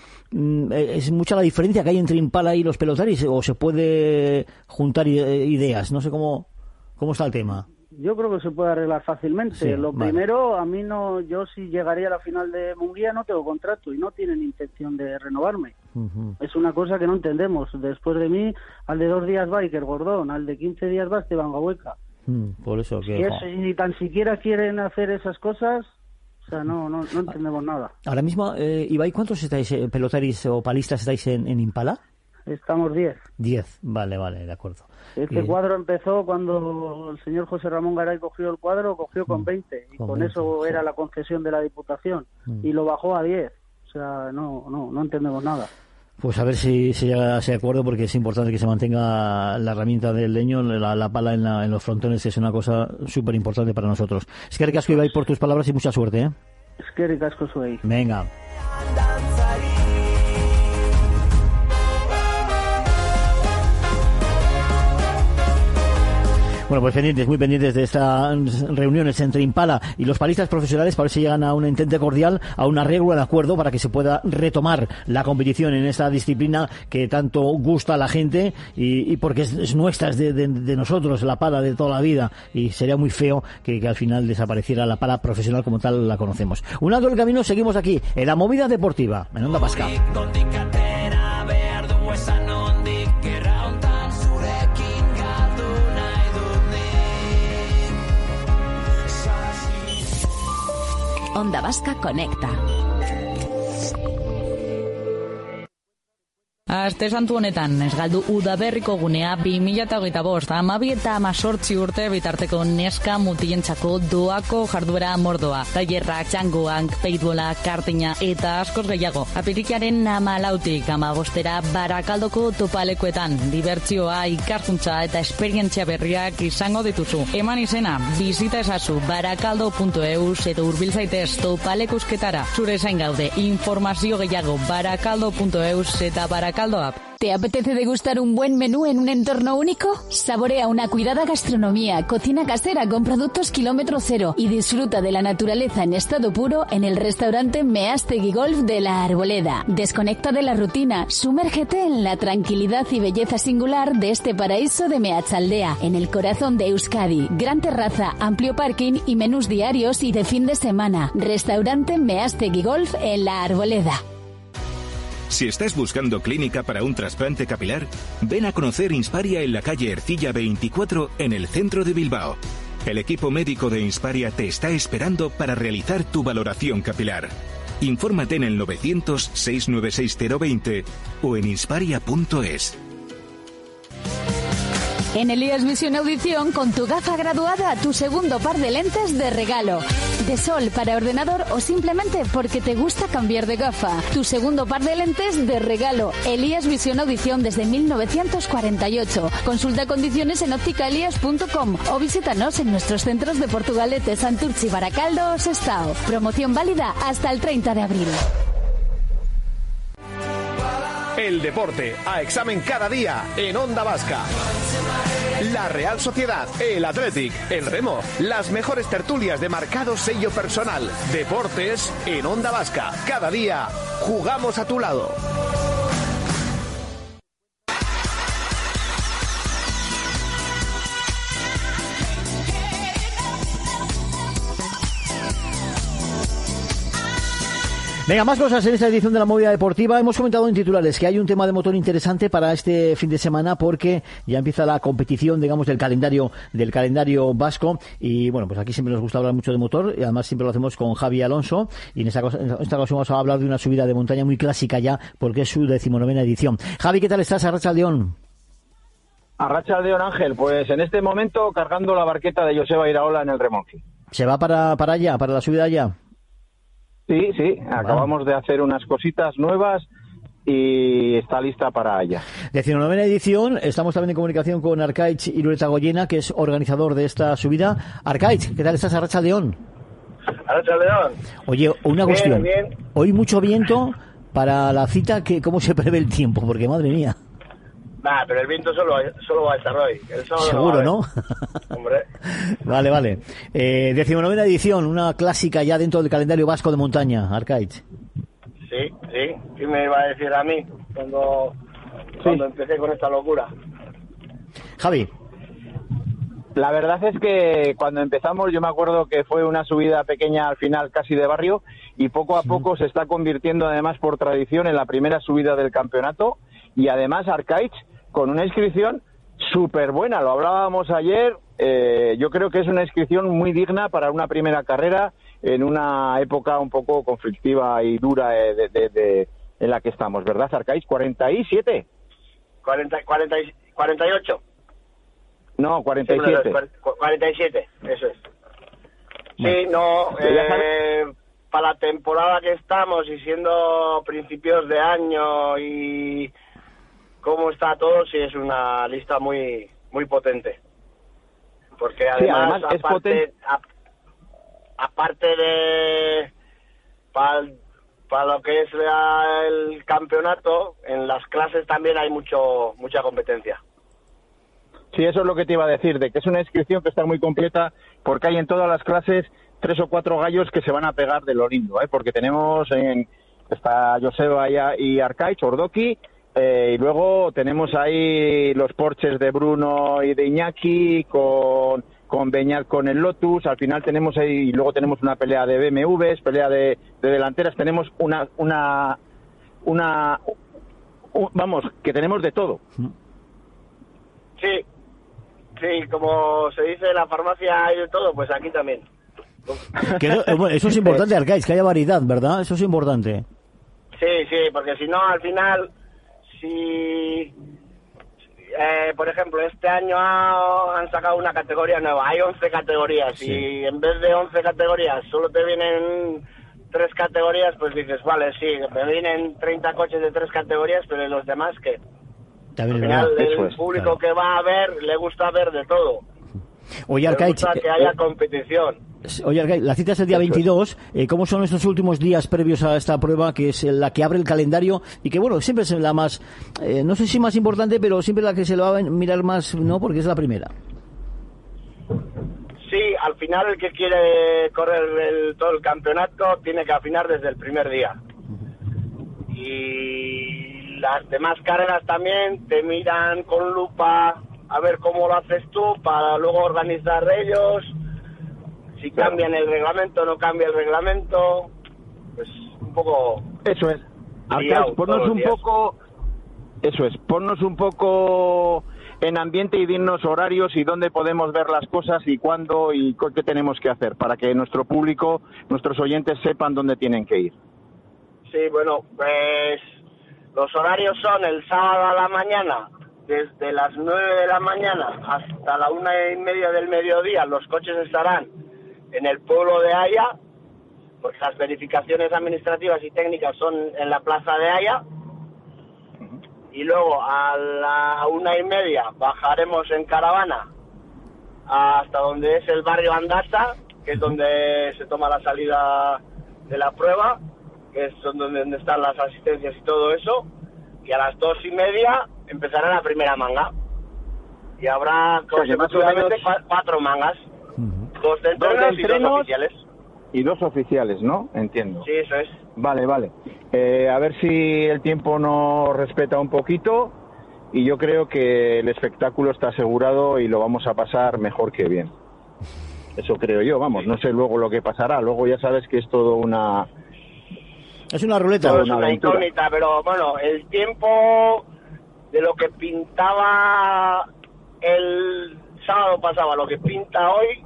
mucha la diferencia que hay entre Impala y los Pelotaris, o se puede juntar ideas. No sé cómo está el tema. Yo creo que se puede arreglar fácilmente. Sí, primero, a mí no, yo si llegaría a la final de Munguía no tengo contrato y no tienen intención de renovarme. Es una cosa que no entendemos. Después de mí, al de 2 días va Iker Gordón, al de 15 días va Esteban Gahueca. Por eso que... Si ni tan siquiera quieren hacer esas cosas, o sea, no entendemos nada. Ahora mismo, Ibai, ¿cuántos estáis, pelotaris o palistas estáis en Impala? Estamos 10. 10, vale, de acuerdo. Este cuadro empezó cuando el señor José Ramón Garay cogió el cuadro, cogió con 20 y con eso era la concesión de la Diputación y lo bajó a 10. O sea, no entendemos nada. Pues a ver si se llega a ese acuerdo, porque es importante que se mantenga la herramienta del leño, la pala en los frontones, que es una cosa súper importante para nosotros. Es que ricasco, Ibai, por tus palabras y mucha suerte, ¿eh? Es que ricasco, soy. Venga. Bueno, pues muy pendientes de estas reuniones entre Impala y los palistas profesionales para ver si llegan a un entente cordial, a un arreglo, de acuerdo, para que se pueda retomar la competición en esta disciplina que tanto gusta a la gente y porque es nuestra, es de nosotros, la pala de toda la vida, y sería muy feo que al final desapareciera la pala profesional como tal la conocemos. Un alto el camino, seguimos aquí en la movida deportiva, en Onda Vasca. Onda Vasca conecta. Aste santu honetan, ez galdu udaberriko gunea 2025, 12 eta 18 urte bitarteko neska mutilentzako doako jarduera mordoa. Tailerrak, txangoak, peitbola, kartina eta askoz gehiago. Apirilaren 14tik 15era Barakaldoko topalekoetan. Dibertsioa, ikarkuntza eta esperientzia berriak izango dituzu. Eman izena, bizita ezazu barakaldo.eus edo hurbil zaitez topalekusketara. Zure zain gaude, informazio gehiago barakaldo.eus eta Barakaldo App. ¿Te apetece degustar un buen menú en un entorno único? Saborea una cuidada gastronomía, cocina casera con productos kilómetro cero y disfruta de la naturaleza en estado puro en el restaurante Meástegui Golf de La Arboleda. Desconecta de la rutina, sumérgete en la tranquilidad y belleza singular de este paraíso de Meatzaldea, en el corazón de Euskadi. Gran terraza, amplio parking y menús diarios y de fin de semana. Restaurante Meástegui Golf en La Arboleda. Si estás buscando clínica para un trasplante capilar, ven a conocer Insparia en la calle Ercilla 24 en el centro de Bilbao. El equipo médico de Insparia te está esperando para realizar tu valoración capilar. Infórmate en el 900-696-020 o en insparia.es. En Elías Visión Audición, con tu gafa graduada, tu segundo par de lentes de regalo. De sol para ordenador o simplemente porque te gusta cambiar de gafa. Tu segundo par de lentes de regalo. Elías Visión Audición desde 1948. Consulta condiciones en ópticaelías.com o visítanos en nuestros centros de Portugalete, Santurchi, Baracaldo o Sestao. Promoción válida hasta el 30 de abril. El deporte a examen cada día en Onda Vasca. La Real Sociedad, el Athletic, el Remo, las mejores tertulias de marcado sello personal. Deportes en Onda Vasca. Cada día jugamos a tu lado. Venga, más cosas en esta edición de la Movida Deportiva. Hemos comentado en titulares que hay un tema de motor interesante para este fin de semana porque ya empieza la competición, digamos, del calendario vasco. Y bueno, pues aquí siempre nos gusta hablar mucho de motor y además siempre lo hacemos con Javi Alonso. Y en esta ocasión vamos a hablar de una subida de montaña muy clásica ya porque es su 19ª edición. Javi, ¿qué tal estás? Arratsaldeón. Arratsaldeón, Ángel. Pues en este momento cargando la barqueta de Joseba Iraola en el remolque. ¿Se va para allá, para la subida allá? Sí, acabamos de hacer unas cositas nuevas y está lista para allá. 19ª edición, estamos también en comunicación con Arkaitz Iruretagoyena, que es organizador de esta subida. Arkaitz, ¿qué tal estás? Arratsaldeón. Arratsaldeón. Oye, una cuestión. Bien. Hoy mucho viento para la cita, ¿cómo se prevé el tiempo? Porque madre mía. Pero el viento solo va a estar hoy. El sábado seguro, ¿no? Hombre. Vale. 19ª edición, una clásica ya dentro del calendario vasco de montaña, Arkaitz. Sí. ¿Qué me iba a decir a mí cuando empecé con esta locura? Javi. La verdad es que cuando empezamos yo me acuerdo que fue una subida pequeña al final casi de barrio y poco a poco se está convirtiendo además por tradición en la primera subida del campeonato y además Arkaitz con una inscripción súper buena, lo hablábamos ayer, yo creo que es una inscripción muy digna para una primera carrera en una época un poco conflictiva y dura en la que estamos, ¿verdad, Arkaitz? 47. 48. No, 47. 47, eso es. Sí, para la temporada que estamos y siendo principios de año y cómo está todo, sí es una lista muy muy potente. Porque además es potente. Aparte de para lo que es el campeonato, en las clases también hay mucha competencia. Sí, eso es lo que te iba a decir, de que es una inscripción que está muy completa porque hay en todas las clases 3 o 4 gallos que se van a pegar de lo lindo, porque tenemos está Joseba y Arkaitz, Ordoki, y luego tenemos ahí los Porsches de Bruno y de Iñaki con Beñat con el Lotus, al final tenemos ahí, y luego tenemos una pelea de BMWs, pelea de delanteras, tenemos vamos, que tenemos de todo. Sí, como se dice en la farmacia hay de todo, pues aquí también. Eso es importante, Arcaiz, que haya variedad, ¿verdad? Eso es importante. Sí, porque si no, al final, por ejemplo, este año han sacado una categoría nueva, hay 11 categorías, sí. Y en vez de 11 categorías solo te vienen 3 categorías, pues dices, vale, sí, me vienen 30 coches de 3 categorías, pero ¿y los demás qué? También al final, el público que va a ver, le gusta ver de todo. Oye, Arcaiz, le gusta que haya competición. Oye, Arcaiz, la cita es el día 22. ¿Cómo son estos últimos días previos a esta prueba, que es la que abre el calendario y que, bueno, siempre es la más, no sé si más importante, pero siempre la que se le va a mirar más, ¿no? Porque es la primera. Sí, al final el que quiere correr todo el campeonato tiene que afinar desde el primer día. Y las demás carreras también te miran con lupa a ver cómo lo haces tú para luego organizar ellos. Si cambian el reglamento, no cambia el reglamento, pues un poco... Eso es. Arcaiz, ponnos un poco en ambiente y dinos horarios y dónde podemos ver las cosas y cuándo y qué tenemos que hacer para que nuestro público, nuestros oyentes sepan dónde tienen que ir. Sí, bueno, pues los horarios son el sábado a la mañana, desde las 9 de la mañana hasta la 1:30 del mediodía. Los coches estarán en el pueblo de Haya, porque las verificaciones administrativas y técnicas son en la plaza de Haya. Y luego a la 1:30 bajaremos en caravana hasta donde es el barrio Andasa, que es donde se toma la salida de la prueba, que es donde están las asistencias y todo eso. Y a las 2:30 empezará la primera manga. Y habrá consecutivamente 4 mangas. 2 de entrenos y 2 oficiales. Y 2 oficiales, ¿no? Entiendo. Sí, eso es. Vale. A ver si el tiempo nos respeta un poquito y yo creo que el espectáculo está asegurado y lo vamos a pasar mejor que bien. Eso creo yo, vamos. No sé luego lo que pasará. Luego ya sabes que es todo una... Es una ruleta. Todo es una incógnita, pero bueno, el tiempo de lo que pintaba el sábado pasado a lo que pinta hoy,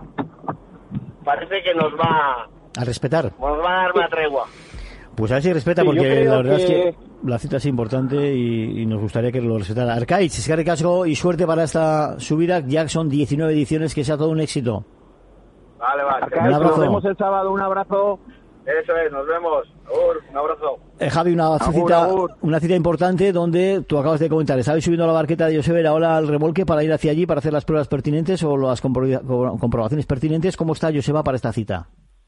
parece que nos va a respetar. Nos va a dar una tregua. Pues a ver si respeta, porque la verdad es que la cita es importante y nos gustaría que lo respetara. Arcaiz, eskerrik asko y suerte para esta subida. Ya son 19 ediciones, que sea todo un éxito. Vale. Un abrazo. Nos vemos el sábado, un abrazo. Eso es, nos vemos. Un abrazo. Javi, una cita importante donde tú acabas de comentar, ¿estabais subiendo a la barqueta de Joseba Iraola al remolque para ir hacia allí para hacer las pruebas pertinentes o las comprobaciones pertinentes? ¿Cómo está Joseba para esta cita?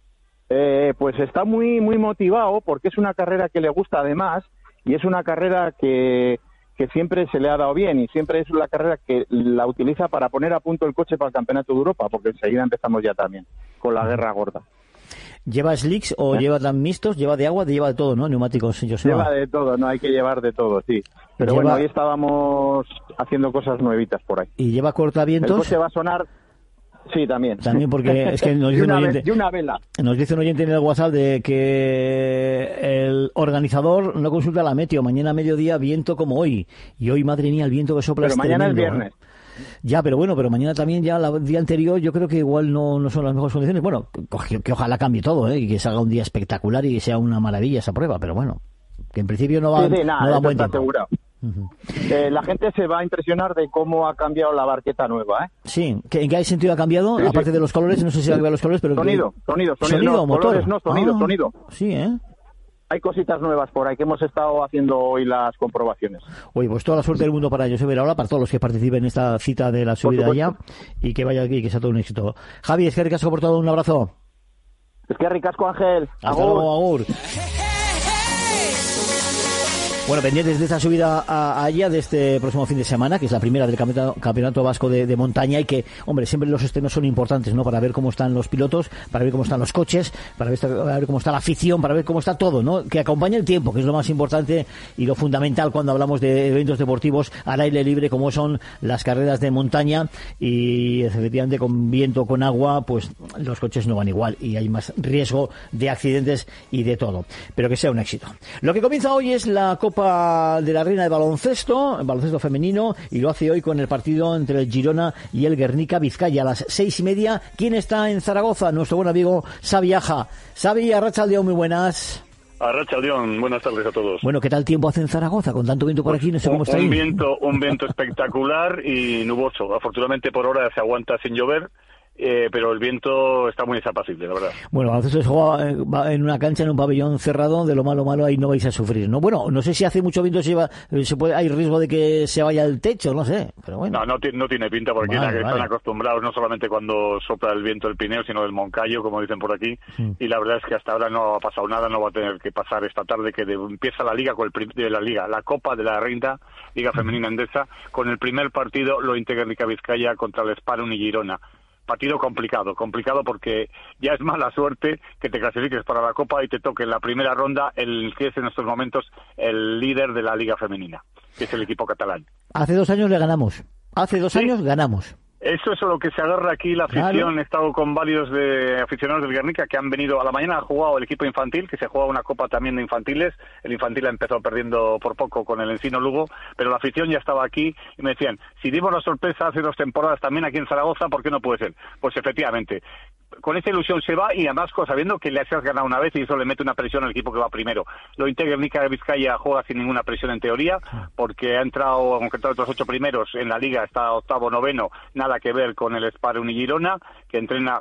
Pues está muy motivado porque es una carrera que le gusta además y es una carrera que siempre se le ha dado bien y siempre es la carrera que la utiliza para poner a punto el coche para el Campeonato de Europa, porque enseguida empezamos ya también con la guerra gorda. ¿Lleva slicks o lleva tan mixtos? ¿Lleva de agua? Lleva de todo, ¿no? Neumáticos, Joseba. Lleva de todo, no hay que llevar de todo, sí. Pero bueno, hoy estábamos haciendo cosas nuevitas por ahí. ¿Y lleva cortavientos? El coche va a sonar... Sí, también. También porque es que nos dice un oyente... Y una vela. Nos dice un oyente en el WhatsApp de que el organizador no consulta la meteo. Mañana a mediodía viento como hoy. Y hoy, madre mía, el viento que sopla pero es mañana tremendo, es viernes. Ya, pero mañana también, ya el día anterior, yo creo que igual no son las mejores condiciones. Bueno, que ojalá cambie todo, y que salga un día espectacular y que sea una maravilla esa prueba, pero bueno, que en principio no va a buen tiempo. Asegurado. La gente se va a impresionar de cómo ha cambiado la barqueta nueva, ¿eh? Sí, ¿en qué sentido ha cambiado? Sí, aparte de los colores, no sé si ha cambiado los colores, pero... Sonido, no, motor. Colores no, sonido. Sí, ¿eh? Hay cositas nuevas por ahí que hemos estado haciendo hoy las comprobaciones. Oye, pues toda la suerte del mundo para Joseba Iraola, para todos los que participen en esta cita de la subida allá, y que vaya aquí, que sea todo un éxito. Javi, eskerrik asko por todo, un abrazo. Eskerrik asko, Ángel. Hasta luego, agur. Bueno, pendientes de esta subida allá de este próximo fin de semana, que es la primera del Campeonato Vasco de Montaña, y que, hombre, siempre los estrenos son importantes, ¿no? Para ver cómo están los pilotos, para ver cómo están los coches, para ver cómo está la afición, para ver cómo está todo, ¿no? Que acompañe el tiempo, que es lo más importante y lo fundamental cuando hablamos de eventos deportivos al aire libre, como son las carreras de montaña, y efectivamente con viento, con agua, pues los coches no van igual y hay más riesgo de accidentes y de todo. Pero que sea un éxito. Lo que comienza hoy es la Copa Copa de la Reina de baloncesto femenino, y lo hace hoy con el partido entre el Girona y el Guernica Vizcaya a las 6:30. ¿Quién está en Zaragoza? Nuestro buen amigo Xavi Aja. Xavi, arratsaldeon, muy buenas. Arratsaldeon, buenas tardes a todos. Bueno, ¿qué tal tiempo hace en Zaragoza? Con tanto viento por aquí, no sé cómo está ahí. Un viento espectacular y nuboso. Afortunadamente por ahora se aguanta sin llover. Pero el viento está muy desapacible, la verdad. Bueno, entonces se juega en una cancha, en un pabellón cerrado, de lo malo ahí no vais a sufrir, ¿no? Bueno, no sé si hace mucho viento hay riesgo de que se vaya el techo, no sé, pero bueno. No tiene pinta, porque están acostumbrados no solamente cuando sopla el viento del Pineo, sino del Moncayo, como dicen por aquí, y la verdad es que hasta ahora no ha pasado nada, no va a tener que pasar esta tarde, que empieza la liga la Copa de la Reina, Liga Femenina Endesa, con el primer partido, lo Guernica Vizcaya contra el Sparun y Girona. Partido complicado porque ya es mala suerte que te clasifiques para la Copa y te toque en la primera ronda el que es en estos momentos el líder de la Liga Femenina, que es el equipo catalán. Hace 2 años le ganamos. Años ganamos. Eso es a lo que se agarra aquí la afición. Claro. He estado con varios aficionados del Guernica que han venido a la mañana. Ha jugado el equipo infantil, que se juega una copa también de infantiles. El infantil ha empezado perdiendo por poco con el Encino Lugo, pero la afición ya estaba aquí y me decían, si dimos la sorpresa hace 2 temporadas también aquí en Zaragoza, ¿por qué no puede ser? Pues efectivamente, con esa ilusión se va, y además sabiendo que le has ganado una vez y eso le mete una presión al equipo que va primero. Lo Guernica de Vizcaya juega sin ninguna presión en teoría, porque ha entrado, aunque todos los 8 primeros en la liga, está 8º, 9º, nada que ver con el Sparun y Girona, que entrena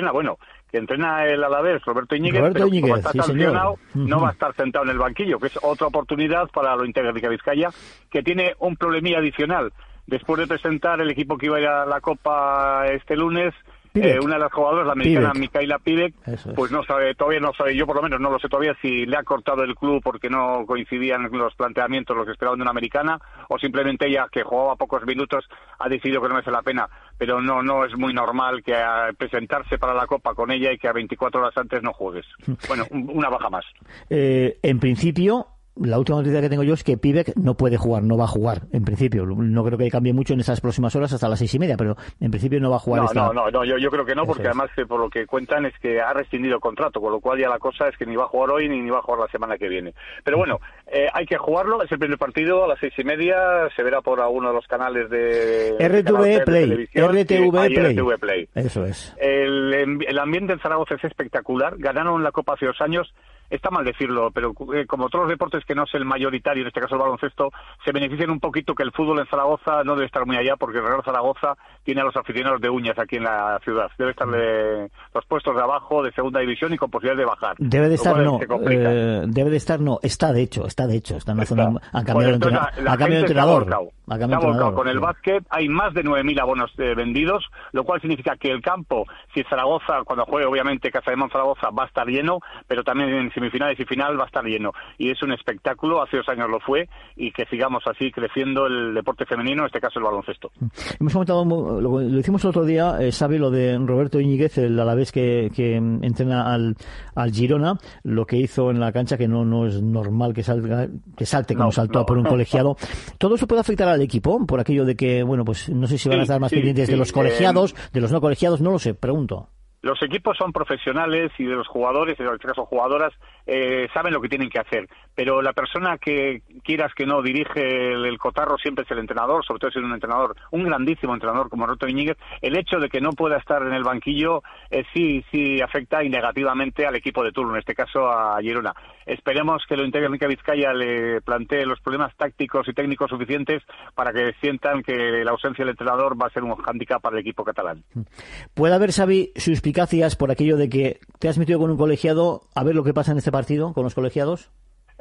el Alavés, Roberto Íñiguez, pero como está sancionado, no va a estar sentado en el banquillo, que es otra oportunidad para lo Guernica Vizcaya, que tiene un problemilla adicional. Después de presentar el equipo que iba a ir a la Copa este lunes, una de las jugadoras, la americana Micaela Pivek, pues todavía no sabe, yo por lo menos no lo sé todavía, si le ha cortado el club porque no coincidían los planteamientos los que esperaban de una americana, o simplemente ella, que jugaba pocos minutos, ha decidido que no merece la pena. Pero no es muy normal que a presentarse para la Copa con ella y que a 24 horas antes no juegues. Bueno, una baja más. En principio, la última noticia que tengo yo es que Pivek no puede jugar, no va a jugar, en principio. No creo que cambie mucho en estas próximas horas hasta las 6:30, pero en principio no va a jugar. Yo creo que no, porque además por lo que cuentan es que ha rescindido contrato, con lo cual ya la cosa es que ni va a jugar hoy ni va a jugar la semana que viene. Pero bueno, hay que jugarlo, es el primer partido a las 6:30, se verá por alguno de los canales de RTV Play. Eso es. El ambiente en Zaragoza es espectacular, ganaron la Copa hace 2 años. Está mal decirlo, pero como todos los deportes que no es el mayoritario, en este caso el baloncesto, se benefician un poquito que el fútbol en Zaragoza no debe estar muy allá, porque el Real Zaragoza tiene a los aficionados de uñas aquí en la ciudad. Debe estar de los puestos de abajo, de segunda división y con posibilidad de bajar. Debe de estar, no. Está de hecho. Está en la zona. Han cambiado de entrenador. Con el básquet hay más de 9.000 abonos vendidos, lo cual significa que el campo, si Zaragoza, cuando juegue obviamente Casa de Zaragoza, va a estar lleno, pero también en semifinales y final va a estar lleno. Y es un espectáculo, hace 2 años lo fue, y que sigamos así creciendo el deporte femenino, en este caso el baloncesto. Hemos comentado, lo hicimos el otro día, Xavi, lo de Roberto Íñiguez, el alavés que entrena al Girona, lo que hizo en la cancha, que no es normal que salte como saltó por un colegiado. ¿Todo eso puede afectar al equipo? Por aquello de que, bueno, pues no sé si van a estar más pendientes de los colegiados, de los no colegiados, no lo sé, pregunto. Los equipos son profesionales y de los jugadores, en este caso jugadoras, saben lo que tienen que hacer. Pero la persona que quieras que no dirige el cotarro siempre es el entrenador, sobre todo si es un entrenador, un grandísimo entrenador como Roberto Íñiguez. El hecho de que no pueda estar en el banquillo sí afecta y negativamente al equipo de turno, en este caso a Girona. Esperemos que lo Guernica Vizcaya le plantee los problemas tácticos y técnicos suficientes para que sientan que la ausencia del entrenador va a ser un hándicap para el equipo catalán. ¿Puede haber, Xavi, suspicacias por aquello de que te has metido con un colegiado, a ver lo que pasa en este partido con los colegiados?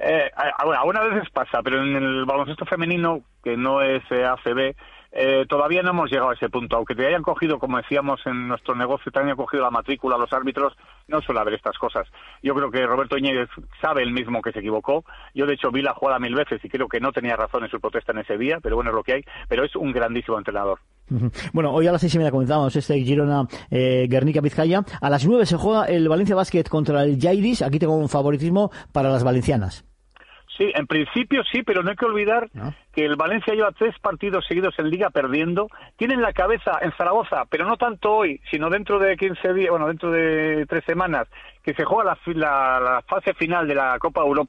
Algunas veces pasa, pero en el baloncesto femenino, que no es ACB, todavía no hemos llegado a ese punto. Aunque te hayan cogido, como decíamos en nuestro negocio, te hayan cogido la matrícula los árbitros, no suele haber estas cosas. Yo creo que Roberto Íñiguez sabe él mismo que se equivocó. Yo, de hecho, vi la jugada 1000 veces y creo que no tenía razón en su protesta en ese día, pero bueno, es lo que hay. Pero es un grandísimo entrenador. Bueno, hoy a las 6:30 comentábamos Girona Guernica Vizcaya. A las 9 se juega el Valencia Basket contra el Jairis. Aquí tengo un favoritismo para las valencianas. Sí, en principio sí, pero no hay que olvidar que el Valencia lleva 3 partidos seguidos en Liga perdiendo. Tienen la cabeza en Zaragoza, pero no tanto hoy, sino dentro de 15 días, dentro de 3 semanas, que se juega la fase final de la Copa Europa.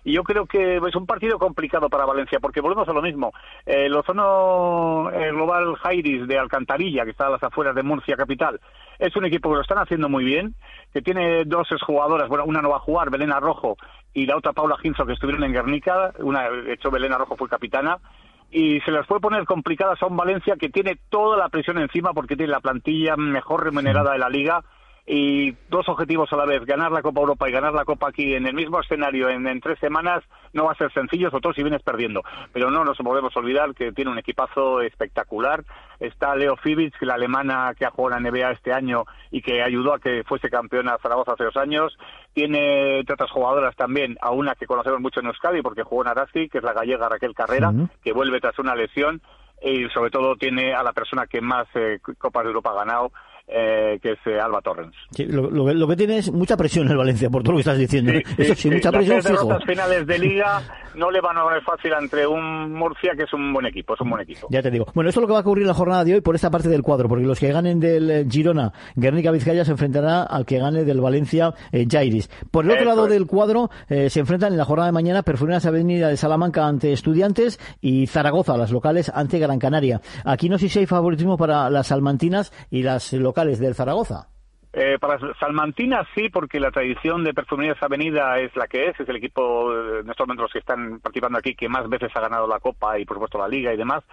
Y yo creo que es un partido complicado para Valencia, porque volvemos a lo mismo. El Ozono Global Jairis de Alcantarilla, que está a las afueras de Murcia capital, es un equipo que lo están haciendo muy bien, que tiene dos exjugadoras, bueno, una no va a jugar, Belén Arrojo, y la otra Paula Ginzo, que estuvieron en Guernica. De hecho, Belén Arrojo fue capitana. Y se les puede poner complicadas a un Valencia que tiene toda la presión encima porque tiene la plantilla mejor remunerada de la Liga y dos objetivos a la vez, ganar la Copa Europa y ganar la Copa aquí en el mismo escenario en 3 semanas no va a ser sencillo, sobre todo si vienes perdiendo. Pero no nos podemos olvidar que tiene un equipazo espectacular. Está Leo Fibic, la alemana que ha jugado en la NBA este año y que ayudó a que fuese campeona Zaragoza hace 2 años. Tiene entre otras jugadoras también a una que conocemos mucho en Euskadi porque jugó en Araski, que es la gallega Raquel Carrera, que vuelve tras una lesión, y sobre todo tiene a la persona que más Copas de Europa ha ganado, que es Alba Torrens. Sí, lo que tiene es mucha presión el Valencia, por todo lo que estás diciendo. Eso sí, mucha presión. Las 3 derrotas finales de Liga no le van a poner fácil entre un Murcia que es un buen equipo, Ya te digo. Bueno, esto es lo que va a ocurrir en la jornada de hoy por esta parte del cuadro, porque los que ganen del Girona, Guernica Vizcaya, se enfrentará al que gane del Valencia, Jairis. Por el otro lado del cuadro se enfrentan en la jornada de mañana Perfumerías Avenida de Salamanca ante Estudiantes y Zaragoza, las locales, ante Gran Canaria. Aquí no sé si hay favoritismo para las salmantinas y las locales del Zaragoza. Para Salmantina sí, porque la tradición de Perfumerías Avenida es la que es el equipo en estos momentos que están participando aquí que más veces ha ganado la Copa y por supuesto la Liga y demás,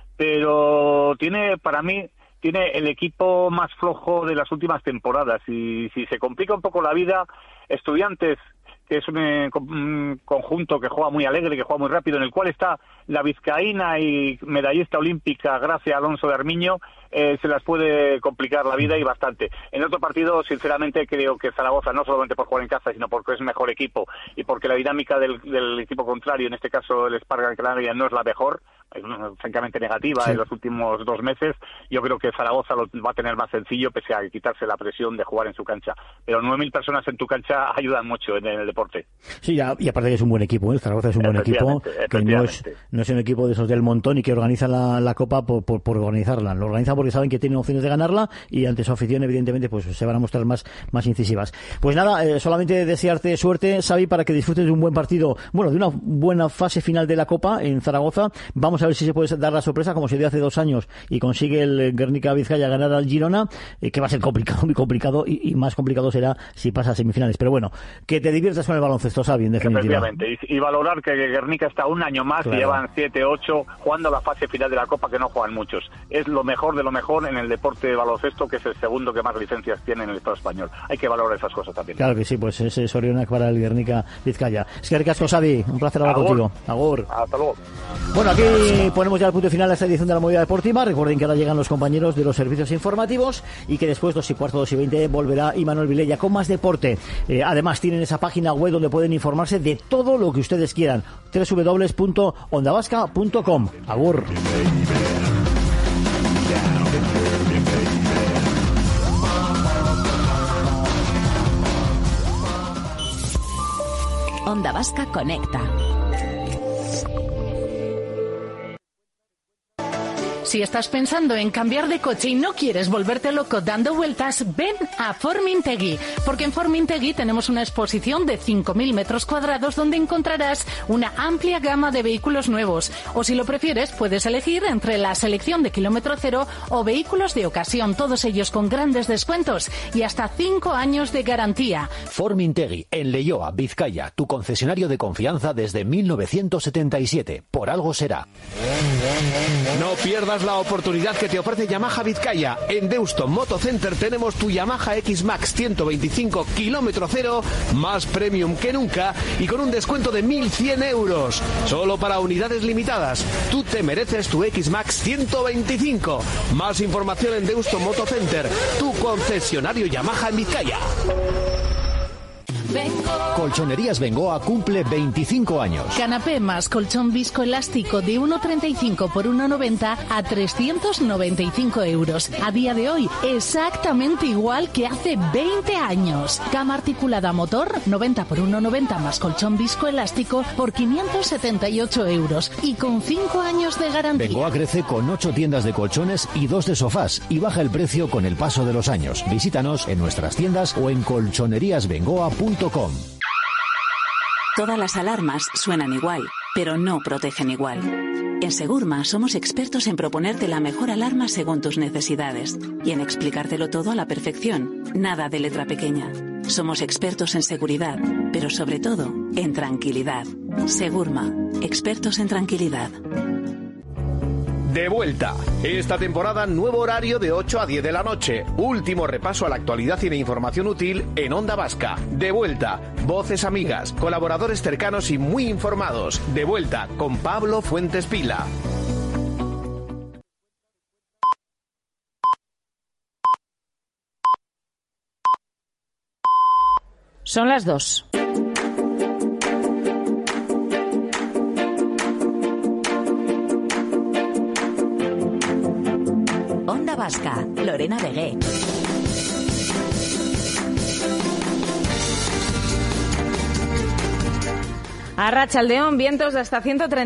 pero para mí tiene el equipo más flojo de las últimas temporadas y si se complica un poco la vida, Estudiantes, que es un conjunto que juega muy alegre, que juega muy rápido, en el cual está la vizcaína y medallista olímpica Gracia Alonso de Armiño, se las puede complicar la vida y bastante. En otro partido, sinceramente, creo que Zaragoza, no solamente por jugar en casa, sino porque es mejor equipo y porque la dinámica del equipo contrario, en este caso el Esparga Canaria, no es la mejor, es francamente negativa en los últimos 2 meses. Yo creo que Zaragoza lo va a tener más sencillo, pese a quitarse la presión de jugar en su cancha. Pero 9.000 personas en tu cancha ayudan mucho en el deporte. Sí, y aparte que es un buen equipo, el Zaragoza es un buen equipo, que no es un equipo de esos del montón y que organiza la Copa por organizarla. Lo organizan porque saben que tienen opciones de ganarla y ante su afición, evidentemente, pues se van a mostrar más incisivas. Pues nada, solamente desearte suerte, Xavi, para que disfrutes de un buen partido, bueno, de una buena fase final de la Copa en Zaragoza. Vamos a ver si se puede dar la sorpresa, como se dio hace 2 años, y consigue el Guernica Vizcaya ganar al Girona, que va a ser complicado, muy complicado, y más complicado será si pasa a semifinales. Pero bueno, que te diviertas con el baloncesto, Xavi, en definitiva. Efectivamente, y valorar que Guernica está un año más, claro, y llevan 7, 8 jugando la fase final de la Copa, que no juegan muchos. Es lo mejor de lo mejor en el deporte de baloncesto, que es el segundo que más licencias tiene en el Estado español. Hay que valorar esas cosas también. Claro que sí, pues ese es Orionak para el Guernica Vizcaya. Es que ricasco, Xavi, un placer hablar contigo. Agur. Hasta luego. Bueno, aquí ponemos ya el punto final a esta edición de la Movida Deportiva. Recuerden que ahora llegan los compañeros de los servicios informativos y que después, 2:15, 2:20, volverá Imanol Vilella con más deporte. Además, tienen esa página web donde pueden informarse de todo lo que ustedes quieran. www.ondavasca.com. Agur. Onda Vasca conecta. Si estás pensando en cambiar de coche y no quieres volverte loco dando vueltas, ven a Formintegui, porque en Formintegui tenemos una exposición de 5.000 metros cuadrados donde encontrarás una amplia gama de vehículos nuevos. O si lo prefieres, puedes elegir entre la selección de kilómetro cero o vehículos de ocasión, todos ellos con grandes descuentos y hasta 5 años de garantía. Formintegui, en Leioa, Vizcaya, tu concesionario de confianza desde 1977. Por algo será. No pierdas la oportunidad que te ofrece Yamaha Vizcaya. En Deusto Moto Center tenemos tu Yamaha X-Max 125 kilómetro cero, más premium que nunca y con un descuento de 1.100 euros. Solo para unidades limitadas. Tú te mereces tu X-Max 125. Más información en Deusto Moto Center, tu concesionario Yamaha en Vizcaya. Colchonerías Bengoa cumple 25 años. Canapé más colchón viscoelástico de 1,35 por 1,90 a 395 euros. A día de hoy, exactamente igual que hace 20 años. Cama articulada motor, 90 por 1,90 más colchón viscoelástico por 578 euros. Y con 5 años de garantía. Bengoa crece con 8 tiendas de colchones y 2 de sofás y baja el precio con el paso de los años. Visítanos en nuestras tiendas o en colchoneríasbengoa.com. Todas las alarmas suenan igual, pero no protegen igual. En Segurma somos expertos en proponerte la mejor alarma según tus necesidades y en explicártelo todo a la perfección, nada de letra pequeña. Somos expertos en seguridad, pero sobre todo en tranquilidad. Segurma, expertos en tranquilidad. De vuelta. Esta temporada, nuevo horario de 8 a 10 de la noche. Último repaso a la actualidad y la información útil en Onda Vasca. De vuelta. Voces amigas, colaboradores cercanos y muy informados. De vuelta con Pablo Fuentes Pila. Son las 2. Onda Vasca, Lorena Vegué. Arratsaldeón, vientos de hasta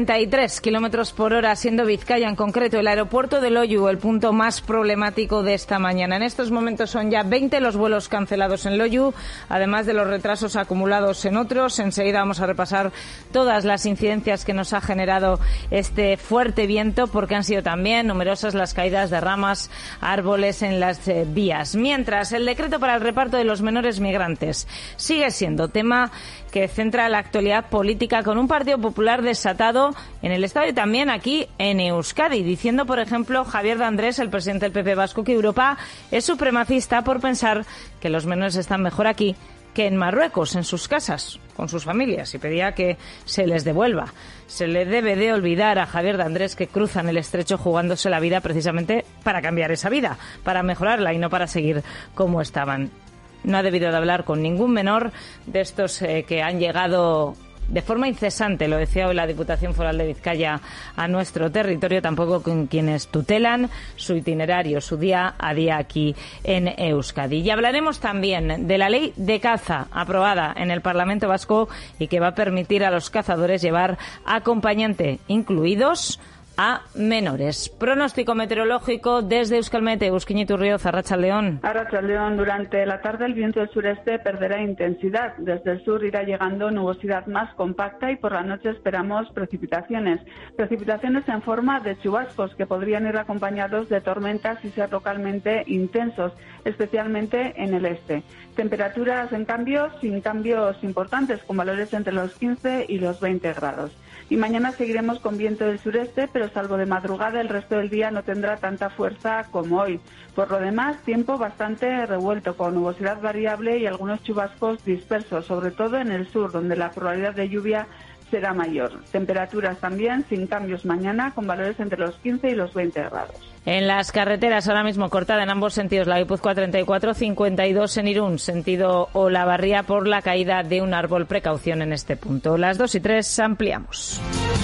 133 kilómetros por hora, siendo Vizcaya en concreto el aeropuerto de Loiu el punto más problemático de esta mañana. En estos momentos son ya 20 los vuelos cancelados en Loiu, además de los retrasos acumulados en otros. Enseguida vamos a repasar todas las incidencias que nos ha generado este fuerte viento, porque han sido también numerosas las caídas de ramas, árboles en las vías. Mientras, el decreto para el reparto de los menores migrantes sigue siendo tema que centra la actualidad política, con un Partido Popular desatado en el Estado y también aquí en Euskadi, diciendo, por ejemplo, Javier de Andrés, el presidente del PP vasco, que Europa es supremacista por pensar que los menores están mejor aquí que en Marruecos, en sus casas, con sus familias, y pedía que se les devuelva. Se le debe de olvidar a Javier de Andrés que cruzan el estrecho jugándose la vida precisamente para cambiar esa vida, para mejorarla y no para seguir como estaban. No ha debido de hablar con ningún menor de estos que han llegado de forma incesante, lo decía hoy la Diputación Foral de Vizcaya, a nuestro territorio, tampoco con quienes tutelan su itinerario, su día a día aquí en Euskadi. Y hablaremos también de la ley de caza aprobada en el Parlamento Vasco y que va a permitir a los cazadores llevar acompañante, incluidos a menores. Pronóstico meteorológico desde Euskalmete, Eusquiñitu Río, Arratsaldeón. Arratsaldeón, durante la tarde el viento del sureste perderá intensidad. Desde el sur irá llegando nubosidad más compacta y por la noche esperamos precipitaciones. Precipitaciones en forma de chubascos que podrían ir acompañados de tormentas y ser localmente intensos, especialmente en el este. Temperaturas, en cambio, sin cambios importantes, con valores entre los 15 y los 20 grados. Y mañana seguiremos con viento del sureste, pero salvo de madrugada, el resto del día no tendrá tanta fuerza como hoy. Por lo demás, tiempo bastante revuelto, con nubosidad variable y algunos chubascos dispersos, sobre todo en el sur, donde la probabilidad de lluvia será mayor. Temperaturas también sin cambios mañana, con valores entre los 15 y los 20 grados. En las carreteras, ahora mismo cortada en ambos sentidos, la Guipúzcoa 34, 52 en Irún, sentido Olavarría, por la caída de un árbol. Precaución en este punto. Las 2 y 3 ampliamos.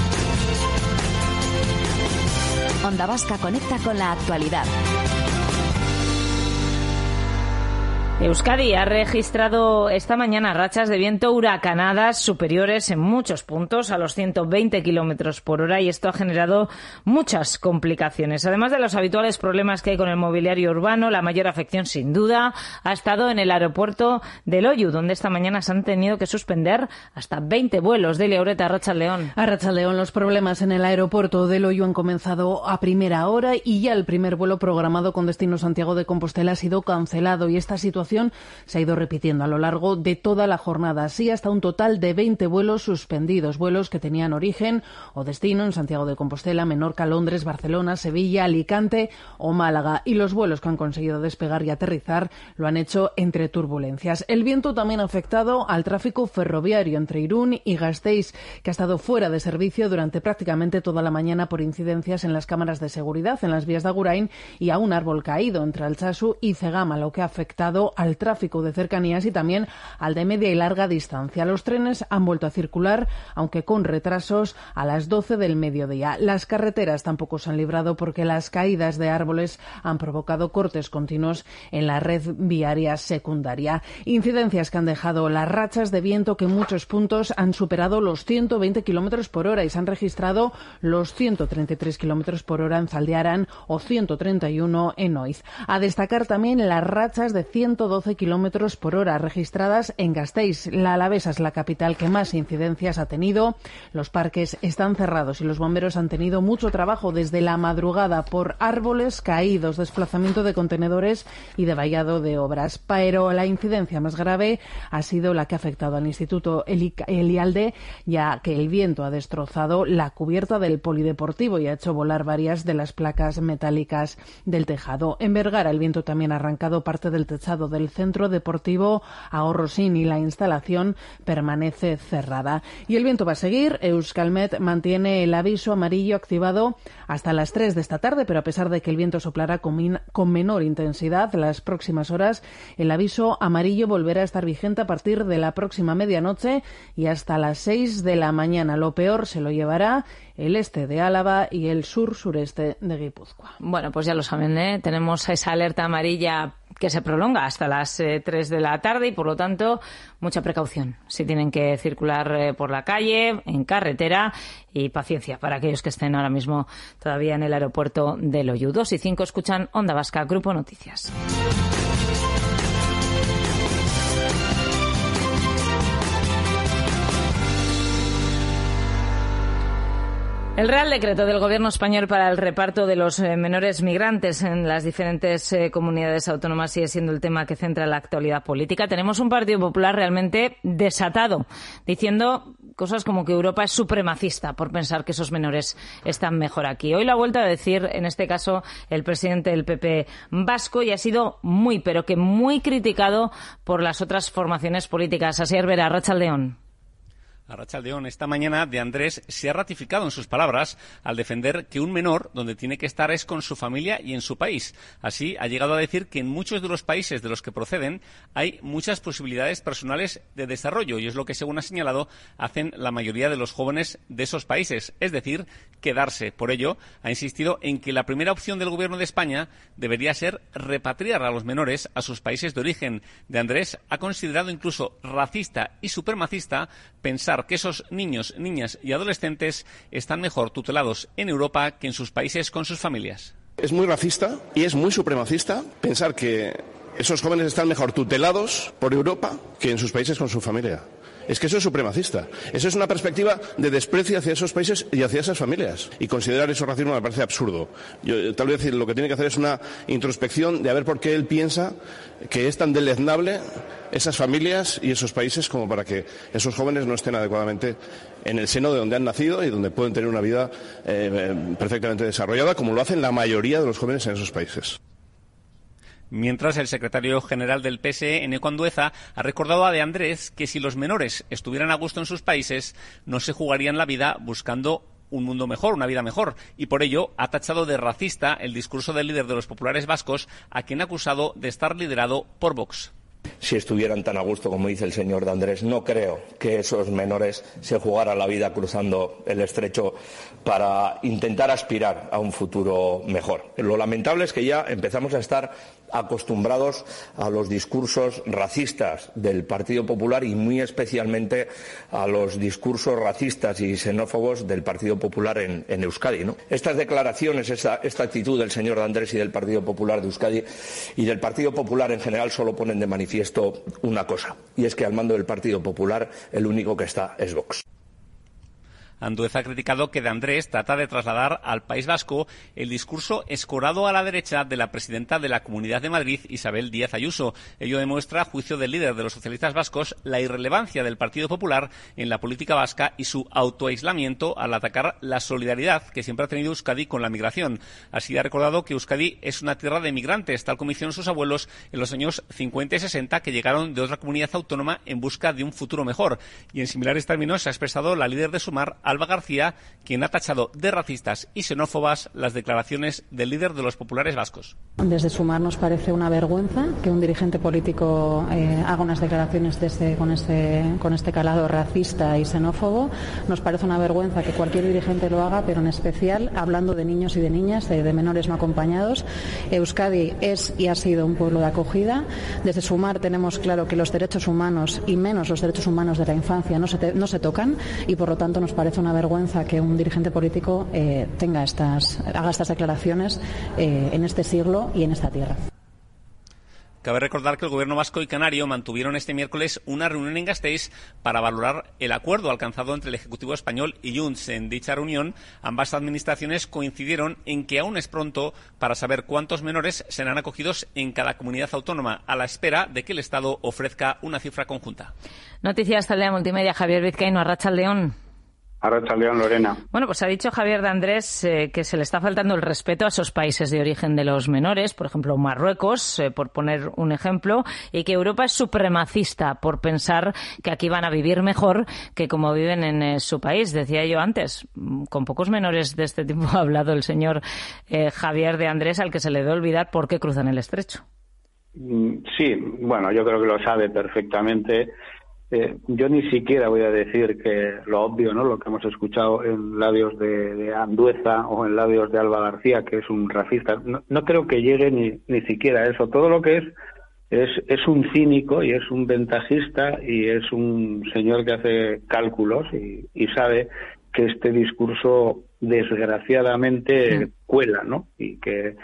Onda Vasca conecta con la actualidad. Euskadi ha registrado esta mañana rachas de viento huracanadas superiores en muchos puntos a los 120 kilómetros por hora, y esto ha generado muchas complicaciones. Además de los habituales problemas que hay con el mobiliario urbano, la mayor afección, sin duda, ha estado en el aeropuerto de Loiu, donde esta mañana se han tenido que suspender hasta 20 vuelos. Delia Ureta, Arratsaldeón. Arratsaldeón, los problemas en el aeropuerto de Loiu han comenzado a primera hora y ya el primer vuelo programado con destino Santiago de Compostela ha sido cancelado, y esta situación se ha ido repitiendo a lo largo de toda la jornada. Así, hasta un total de 20 vuelos suspendidos, vuelos que tenían origen o destino en Santiago de Compostela, Menorca, Londres, Barcelona, Sevilla, Alicante o Málaga. Y los vuelos que han conseguido despegar y aterrizar lo han hecho entre turbulencias. El viento también ha afectado al tráfico ferroviario entre Irún y Gasteiz, que ha estado fuera de servicio durante prácticamente toda la mañana por incidencias en las cámaras de seguridad en las vías de Agurain y a un árbol caído entre Altsasu y Cegama, lo que ha afectado al tráfico de cercanías y también al de media y larga distancia. Los trenes han vuelto a circular, aunque con retrasos, a las 12 del mediodía. Las carreteras tampoco se han librado porque las caídas de árboles han provocado cortes continuos en la red viaria secundaria. Incidencias que han dejado las rachas de viento que en muchos puntos han superado los 120 kilómetros por hora y se han registrado los 133 kilómetros por hora en Zaldiaran o 131 en Oiz. A destacar también las rachas de 100 112 kilómetros por hora, registradas en Gasteiz. La Alavesa es la capital que más incidencias ha tenido. Los parques están cerrados y los bomberos han tenido mucho trabajo desde la madrugada por árboles caídos, desplazamiento de contenedores y de vallado de obras. Pero la incidencia más grave ha sido la que ha afectado al Instituto Elialde, ya que el viento ha destrozado la cubierta del polideportivo y ha hecho volar varias de las placas metálicas del tejado. En Vergara el viento también ha arrancado parte del techado del centro deportivo Ahorrosín y la instalación permanece cerrada. Y el viento va a seguir. Euskalmet mantiene el aviso amarillo activado hasta las 3 de esta tarde, pero a pesar de que el viento soplará con menor intensidad las próximas horas, el aviso amarillo volverá a estar vigente a partir de la próxima medianoche y hasta las 6 de la mañana. Lo peor se lo llevará el este de Álava y el sur-sureste de Guipúzcoa. Bueno, pues ya lo saben, ¿eh? Tenemos esa alerta amarilla que se prolonga hasta las 3 de la tarde y, por lo tanto, mucha precaución si tienen que circular por la calle, en carretera, y paciencia para aquellos que estén ahora mismo todavía en el aeropuerto de Loiu. 2 y 5 escuchan Onda Vasca, Grupo Noticias. El Real Decreto del Gobierno español para el reparto de los menores migrantes en las diferentes comunidades autónomas sigue siendo el tema que centra la actualidad política. Tenemos un Partido Popular realmente desatado, diciendo cosas como que Europa es supremacista por pensar que esos menores están mejor aquí. Hoy lo ha vuelto a decir, en este caso, el presidente del PP vasco, y ha sido muy, pero que muy criticado por las otras formaciones políticas. Asier Vera, Arratsaldeon. Arratsaldeon, esta mañana De Andrés se ha ratificado en sus palabras al defender que un menor donde tiene que estar es con su familia y en su país. Así, ha llegado a decir que en muchos de los países de los que proceden hay muchas posibilidades personales de desarrollo y es lo que, según ha señalado, hacen la mayoría de los jóvenes de esos países, es decir, quedarse. Por ello, ha insistido en que la primera opción del Gobierno de España debería ser repatriar a los menores a sus países de origen. De Andrés ha considerado incluso racista y supremacista pensar que esos niños, niñas y adolescentes están mejor tutelados en Europa que en sus países con sus familias. Es muy racista y es muy supremacista pensar que esos jóvenes están mejor tutelados por Europa que en sus países con su familia. Es que eso es supremacista. Eso es una perspectiva de desprecio hacia esos países y hacia esas familias. Y considerar eso racismo me parece absurdo. Yo tal vez lo que tiene que hacer es una introspección de a ver por qué él piensa que es tan deleznable esas familias y esos países como para que esos jóvenes no estén adecuadamente en el seno de donde han nacido y donde pueden tener una vida perfectamente desarrollada, como lo hacen la mayoría de los jóvenes en esos países. Mientras, el secretario general del PSE, Eneko Andueza, ha recordado a De Andrés que si los menores estuvieran a gusto en sus países, no se jugarían la vida buscando un mundo mejor, una vida mejor, y por ello ha tachado de racista el discurso del líder de los populares vascos, a quien ha acusado de estar liderado por Vox. Si estuvieran tan a gusto como dice el señor De Andrés, no creo que esos menores se jugaran la vida cruzando el estrecho para intentar aspirar a un futuro mejor. Lo lamentable es que ya empezamos a estar acostumbrados a los discursos racistas del Partido Popular y muy especialmente a los discursos racistas y xenófobos del Partido Popular en Euskadi, ¿no? Estas declaraciones, esta actitud del señor De Andrés y del Partido Popular de Euskadi y del Partido Popular en general solo ponen de manifiesto una cosa, y es que al mando del Partido Popular el único que está es Vox. Andueza ha criticado que De Andrés trata de trasladar al País Vasco el discurso escorado a la derecha de la presidenta de la Comunidad de Madrid, Isabel Díaz Ayuso. Ello demuestra, a juicio del líder de los socialistas vascos, la irrelevancia del Partido Popular en la política vasca y su autoaislamiento al atacar la solidaridad que siempre ha tenido Euskadi con la migración. Así ha recordado que Euskadi es una tierra de migrantes, tal como hicieron sus abuelos en los años 50 y 60, que llegaron de otra comunidad autónoma en busca de un futuro mejor. Y en similares términos se ha expresado la líder de Sumar, Alba García, quien ha tachado de racistas y xenófobas las declaraciones del líder de los populares vascos. Desde Sumar nos parece una vergüenza que un dirigente político haga unas declaraciones con este calado racista y xenófobo. Nos parece una vergüenza que cualquier dirigente lo haga, pero en especial hablando de niños y de niñas, de menores no acompañados. Euskadi es y ha sido un pueblo de acogida. Desde Sumar tenemos claro que los derechos humanos y menos los derechos humanos de la infancia no se tocan, y por lo tanto nos parece una vergüenza que un dirigente político haga estas declaraciones en este siglo y en esta tierra. Cabe recordar que el gobierno vasco y canario mantuvieron este miércoles una reunión en Gasteiz para valorar el acuerdo alcanzado entre el Ejecutivo español y Junts. En dicha reunión, ambas administraciones coincidieron en que aún es pronto para saber cuántos menores serán acogidos en cada comunidad autónoma, a la espera de que el Estado ofrezca una cifra conjunta. Noticias Taldea Multimedia, Javier Vizcaíno, Arratsaldeon. Arratsaldeon, Lorena. Bueno, pues ha dicho Javier de Andrés que se le está faltando el respeto a esos países de origen de los menores, por ejemplo Marruecos, por poner un ejemplo, y que Europa es supremacista por pensar que aquí van a vivir mejor que como viven en su país. Decía yo antes, con pocos menores de este tipo ha hablado el señor Javier de Andrés, al que se le debe olvidar por qué cruzan el estrecho. Sí, bueno, yo creo que lo sabe perfectamente. Yo ni siquiera voy a decir que lo obvio, ¿no? Lo que hemos escuchado en labios de Andueza o en labios de Alba García, que es un racista. No creo que llegue ni siquiera a eso. Todo lo que es un cínico y es un ventajista y es un señor que hace cálculos y sabe que este discurso desgraciadamente cuela, ¿no? Y que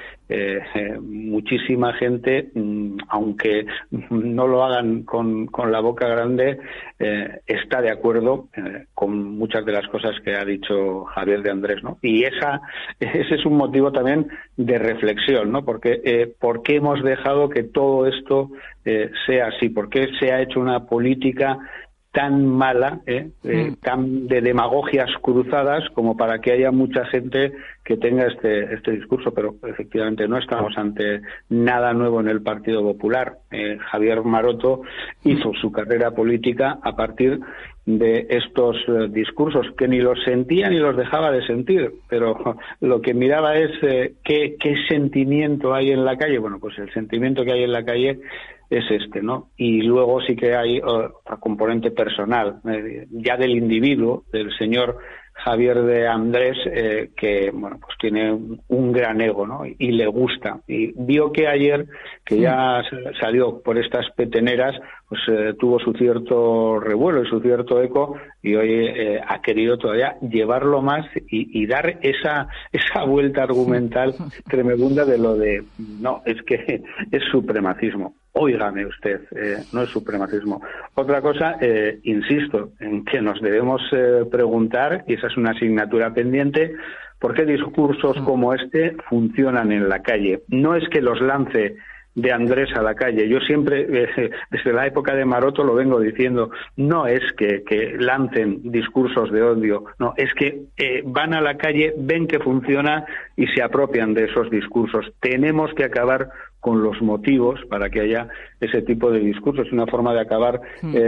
muchísima gente, aunque no lo hagan con la boca grande, está de acuerdo con muchas de las cosas que ha dicho Javier de Andrés, ¿no? Y ese es un motivo también de reflexión, ¿no? Porque ¿por qué hemos dejado que todo esto sea así? ¿Por qué se ha hecho una política tan mala, tan de demagogias cruzadas como para que haya mucha gente que tenga este discurso? Pero efectivamente no estamos ante nada nuevo en el Partido Popular. Javier Maroto hizo su carrera política a partir de estos discursos, que ni los sentía ni los dejaba de sentir, pero lo que miraba es qué sentimiento hay en la calle. Bueno, pues el sentimiento que hay en la calle es este, ¿no? Y luego sí que hay otra componente personal, ya del individuo, del señor Javier de Andrés, que, bueno, pues tiene un gran ego, ¿no? Y le gusta. Y vio que ayer, que ya salió por estas peteneras, pues tuvo su cierto revuelo y su cierto eco, y hoy ha querido todavía llevarlo más y dar esa vuelta argumental tremenda de lo de, no, es que es supremacismo. Óigame usted, no es supremacismo. Otra cosa, insisto, en que nos debemos preguntar, y esa es una asignatura pendiente, ¿por qué discursos como este funcionan en la calle? No es que los lance de Andrés a la calle. Yo siempre, desde la época de Maroto, lo vengo diciendo, no es que lancen discursos de odio, no, es que van a la calle, ven que funciona y se apropian de esos discursos. Tenemos que acabar con los motivos para que haya ese tipo de discursos. Una forma de acabar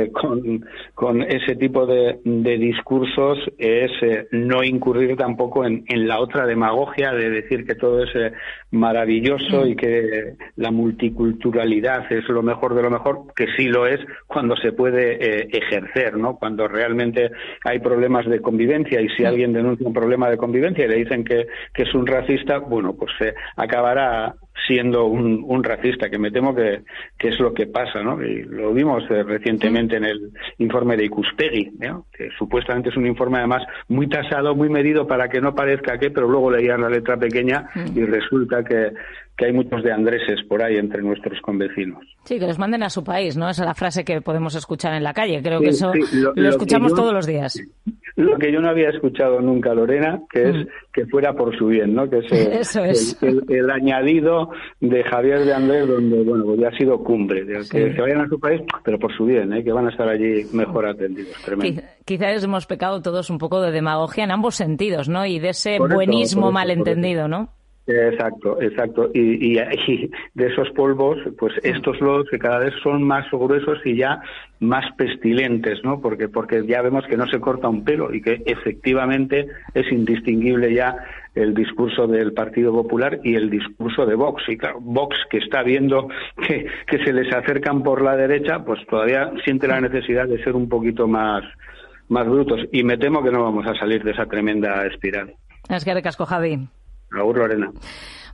con ese tipo de discursos es no incurrir tampoco en la otra demagogia de decir que todo es maravilloso y que la multiculturalidad es lo mejor de lo mejor, que sí lo es cuando se puede ejercer, ¿no? Cuando realmente hay problemas de convivencia, y si alguien denuncia un problema de convivencia y le dicen que es un racista, bueno, pues acabará siendo un racista, que me temo que es lo que pasa, ¿no? Y lo vimos recientemente en el informe de Ikuspegi, ¿no? Que supuestamente es un informe además muy tasado, muy medido para que no parezca pero luego leías la letra pequeña y resulta que hay muchos de Andreses por ahí entre nuestros convecinos. Sí, que los manden a su país, ¿no? Esa es la frase que podemos escuchar en la calle. Creo que eso lo escuchamos todos los días. Lo que yo no había escuchado nunca, Lorena, que es que fuera por su bien, ¿no? Que es el añadido de Javier de Andrés, donde, bueno, pues ya ha sido cumbre, de que se vayan a su país, pero por su bien, que van a estar allí mejor atendidos. Tremendo. Quizás hemos pecado todos un poco de demagogia en ambos sentidos, ¿no? Y de ese buenismo malentendido, ¿no? Exacto. Y de esos polvos, pues estos lodos que cada vez son más gruesos y ya más pestilentes, ¿no? Porque ya vemos que no se corta un pelo y que efectivamente es indistinguible ya el discurso del Partido Popular y el discurso de Vox. Y claro, Vox, que está viendo que se les acercan por la derecha, pues todavía siente la necesidad de ser un poquito más brutos. Y me temo que no vamos a salir de esa tremenda espiral. Es que recasco, Javi. Agur, Lorena.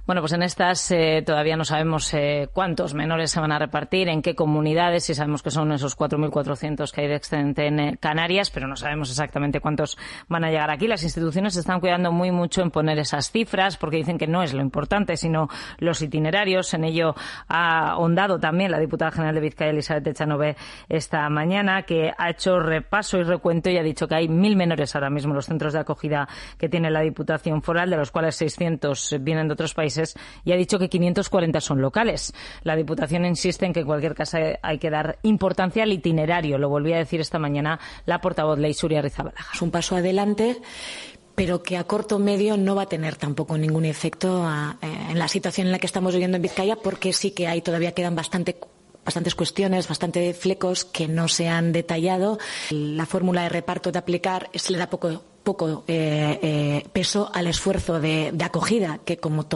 Bueno, pues en estas todavía no sabemos cuántos menores se van a repartir, en qué comunidades, si sabemos que son esos 4.400 que hay de excedente en Canarias, pero no sabemos exactamente cuántos van a llegar aquí. Las instituciones se están cuidando muy mucho en poner esas cifras, porque dicen que no es lo importante, sino los itinerarios. En ello ha ahondado también la diputada general de Vizcaya, Elizabeth Echanove, esta mañana, que ha hecho repaso y recuento y ha dicho que hay 1.000 menores ahora mismo en los centros de acogida que tiene la Diputación Foral, de los cuales 600 vienen de otros países, y ha dicho que 540 son locales. La Diputación insiste en que en cualquier caso hay que dar importancia al itinerario. Lo volvía a decir esta mañana la portavoz Ley Suria Rizabalaga. Es un paso adelante, pero que a corto o medio no va a tener tampoco ningún efecto en la situación en la que estamos viviendo en Vizcaya, porque sí que todavía quedan bastantes cuestiones, bastantes flecos que no se han detallado. La fórmula de reparto de aplicar se le da poco peso al esfuerzo de acogida, que como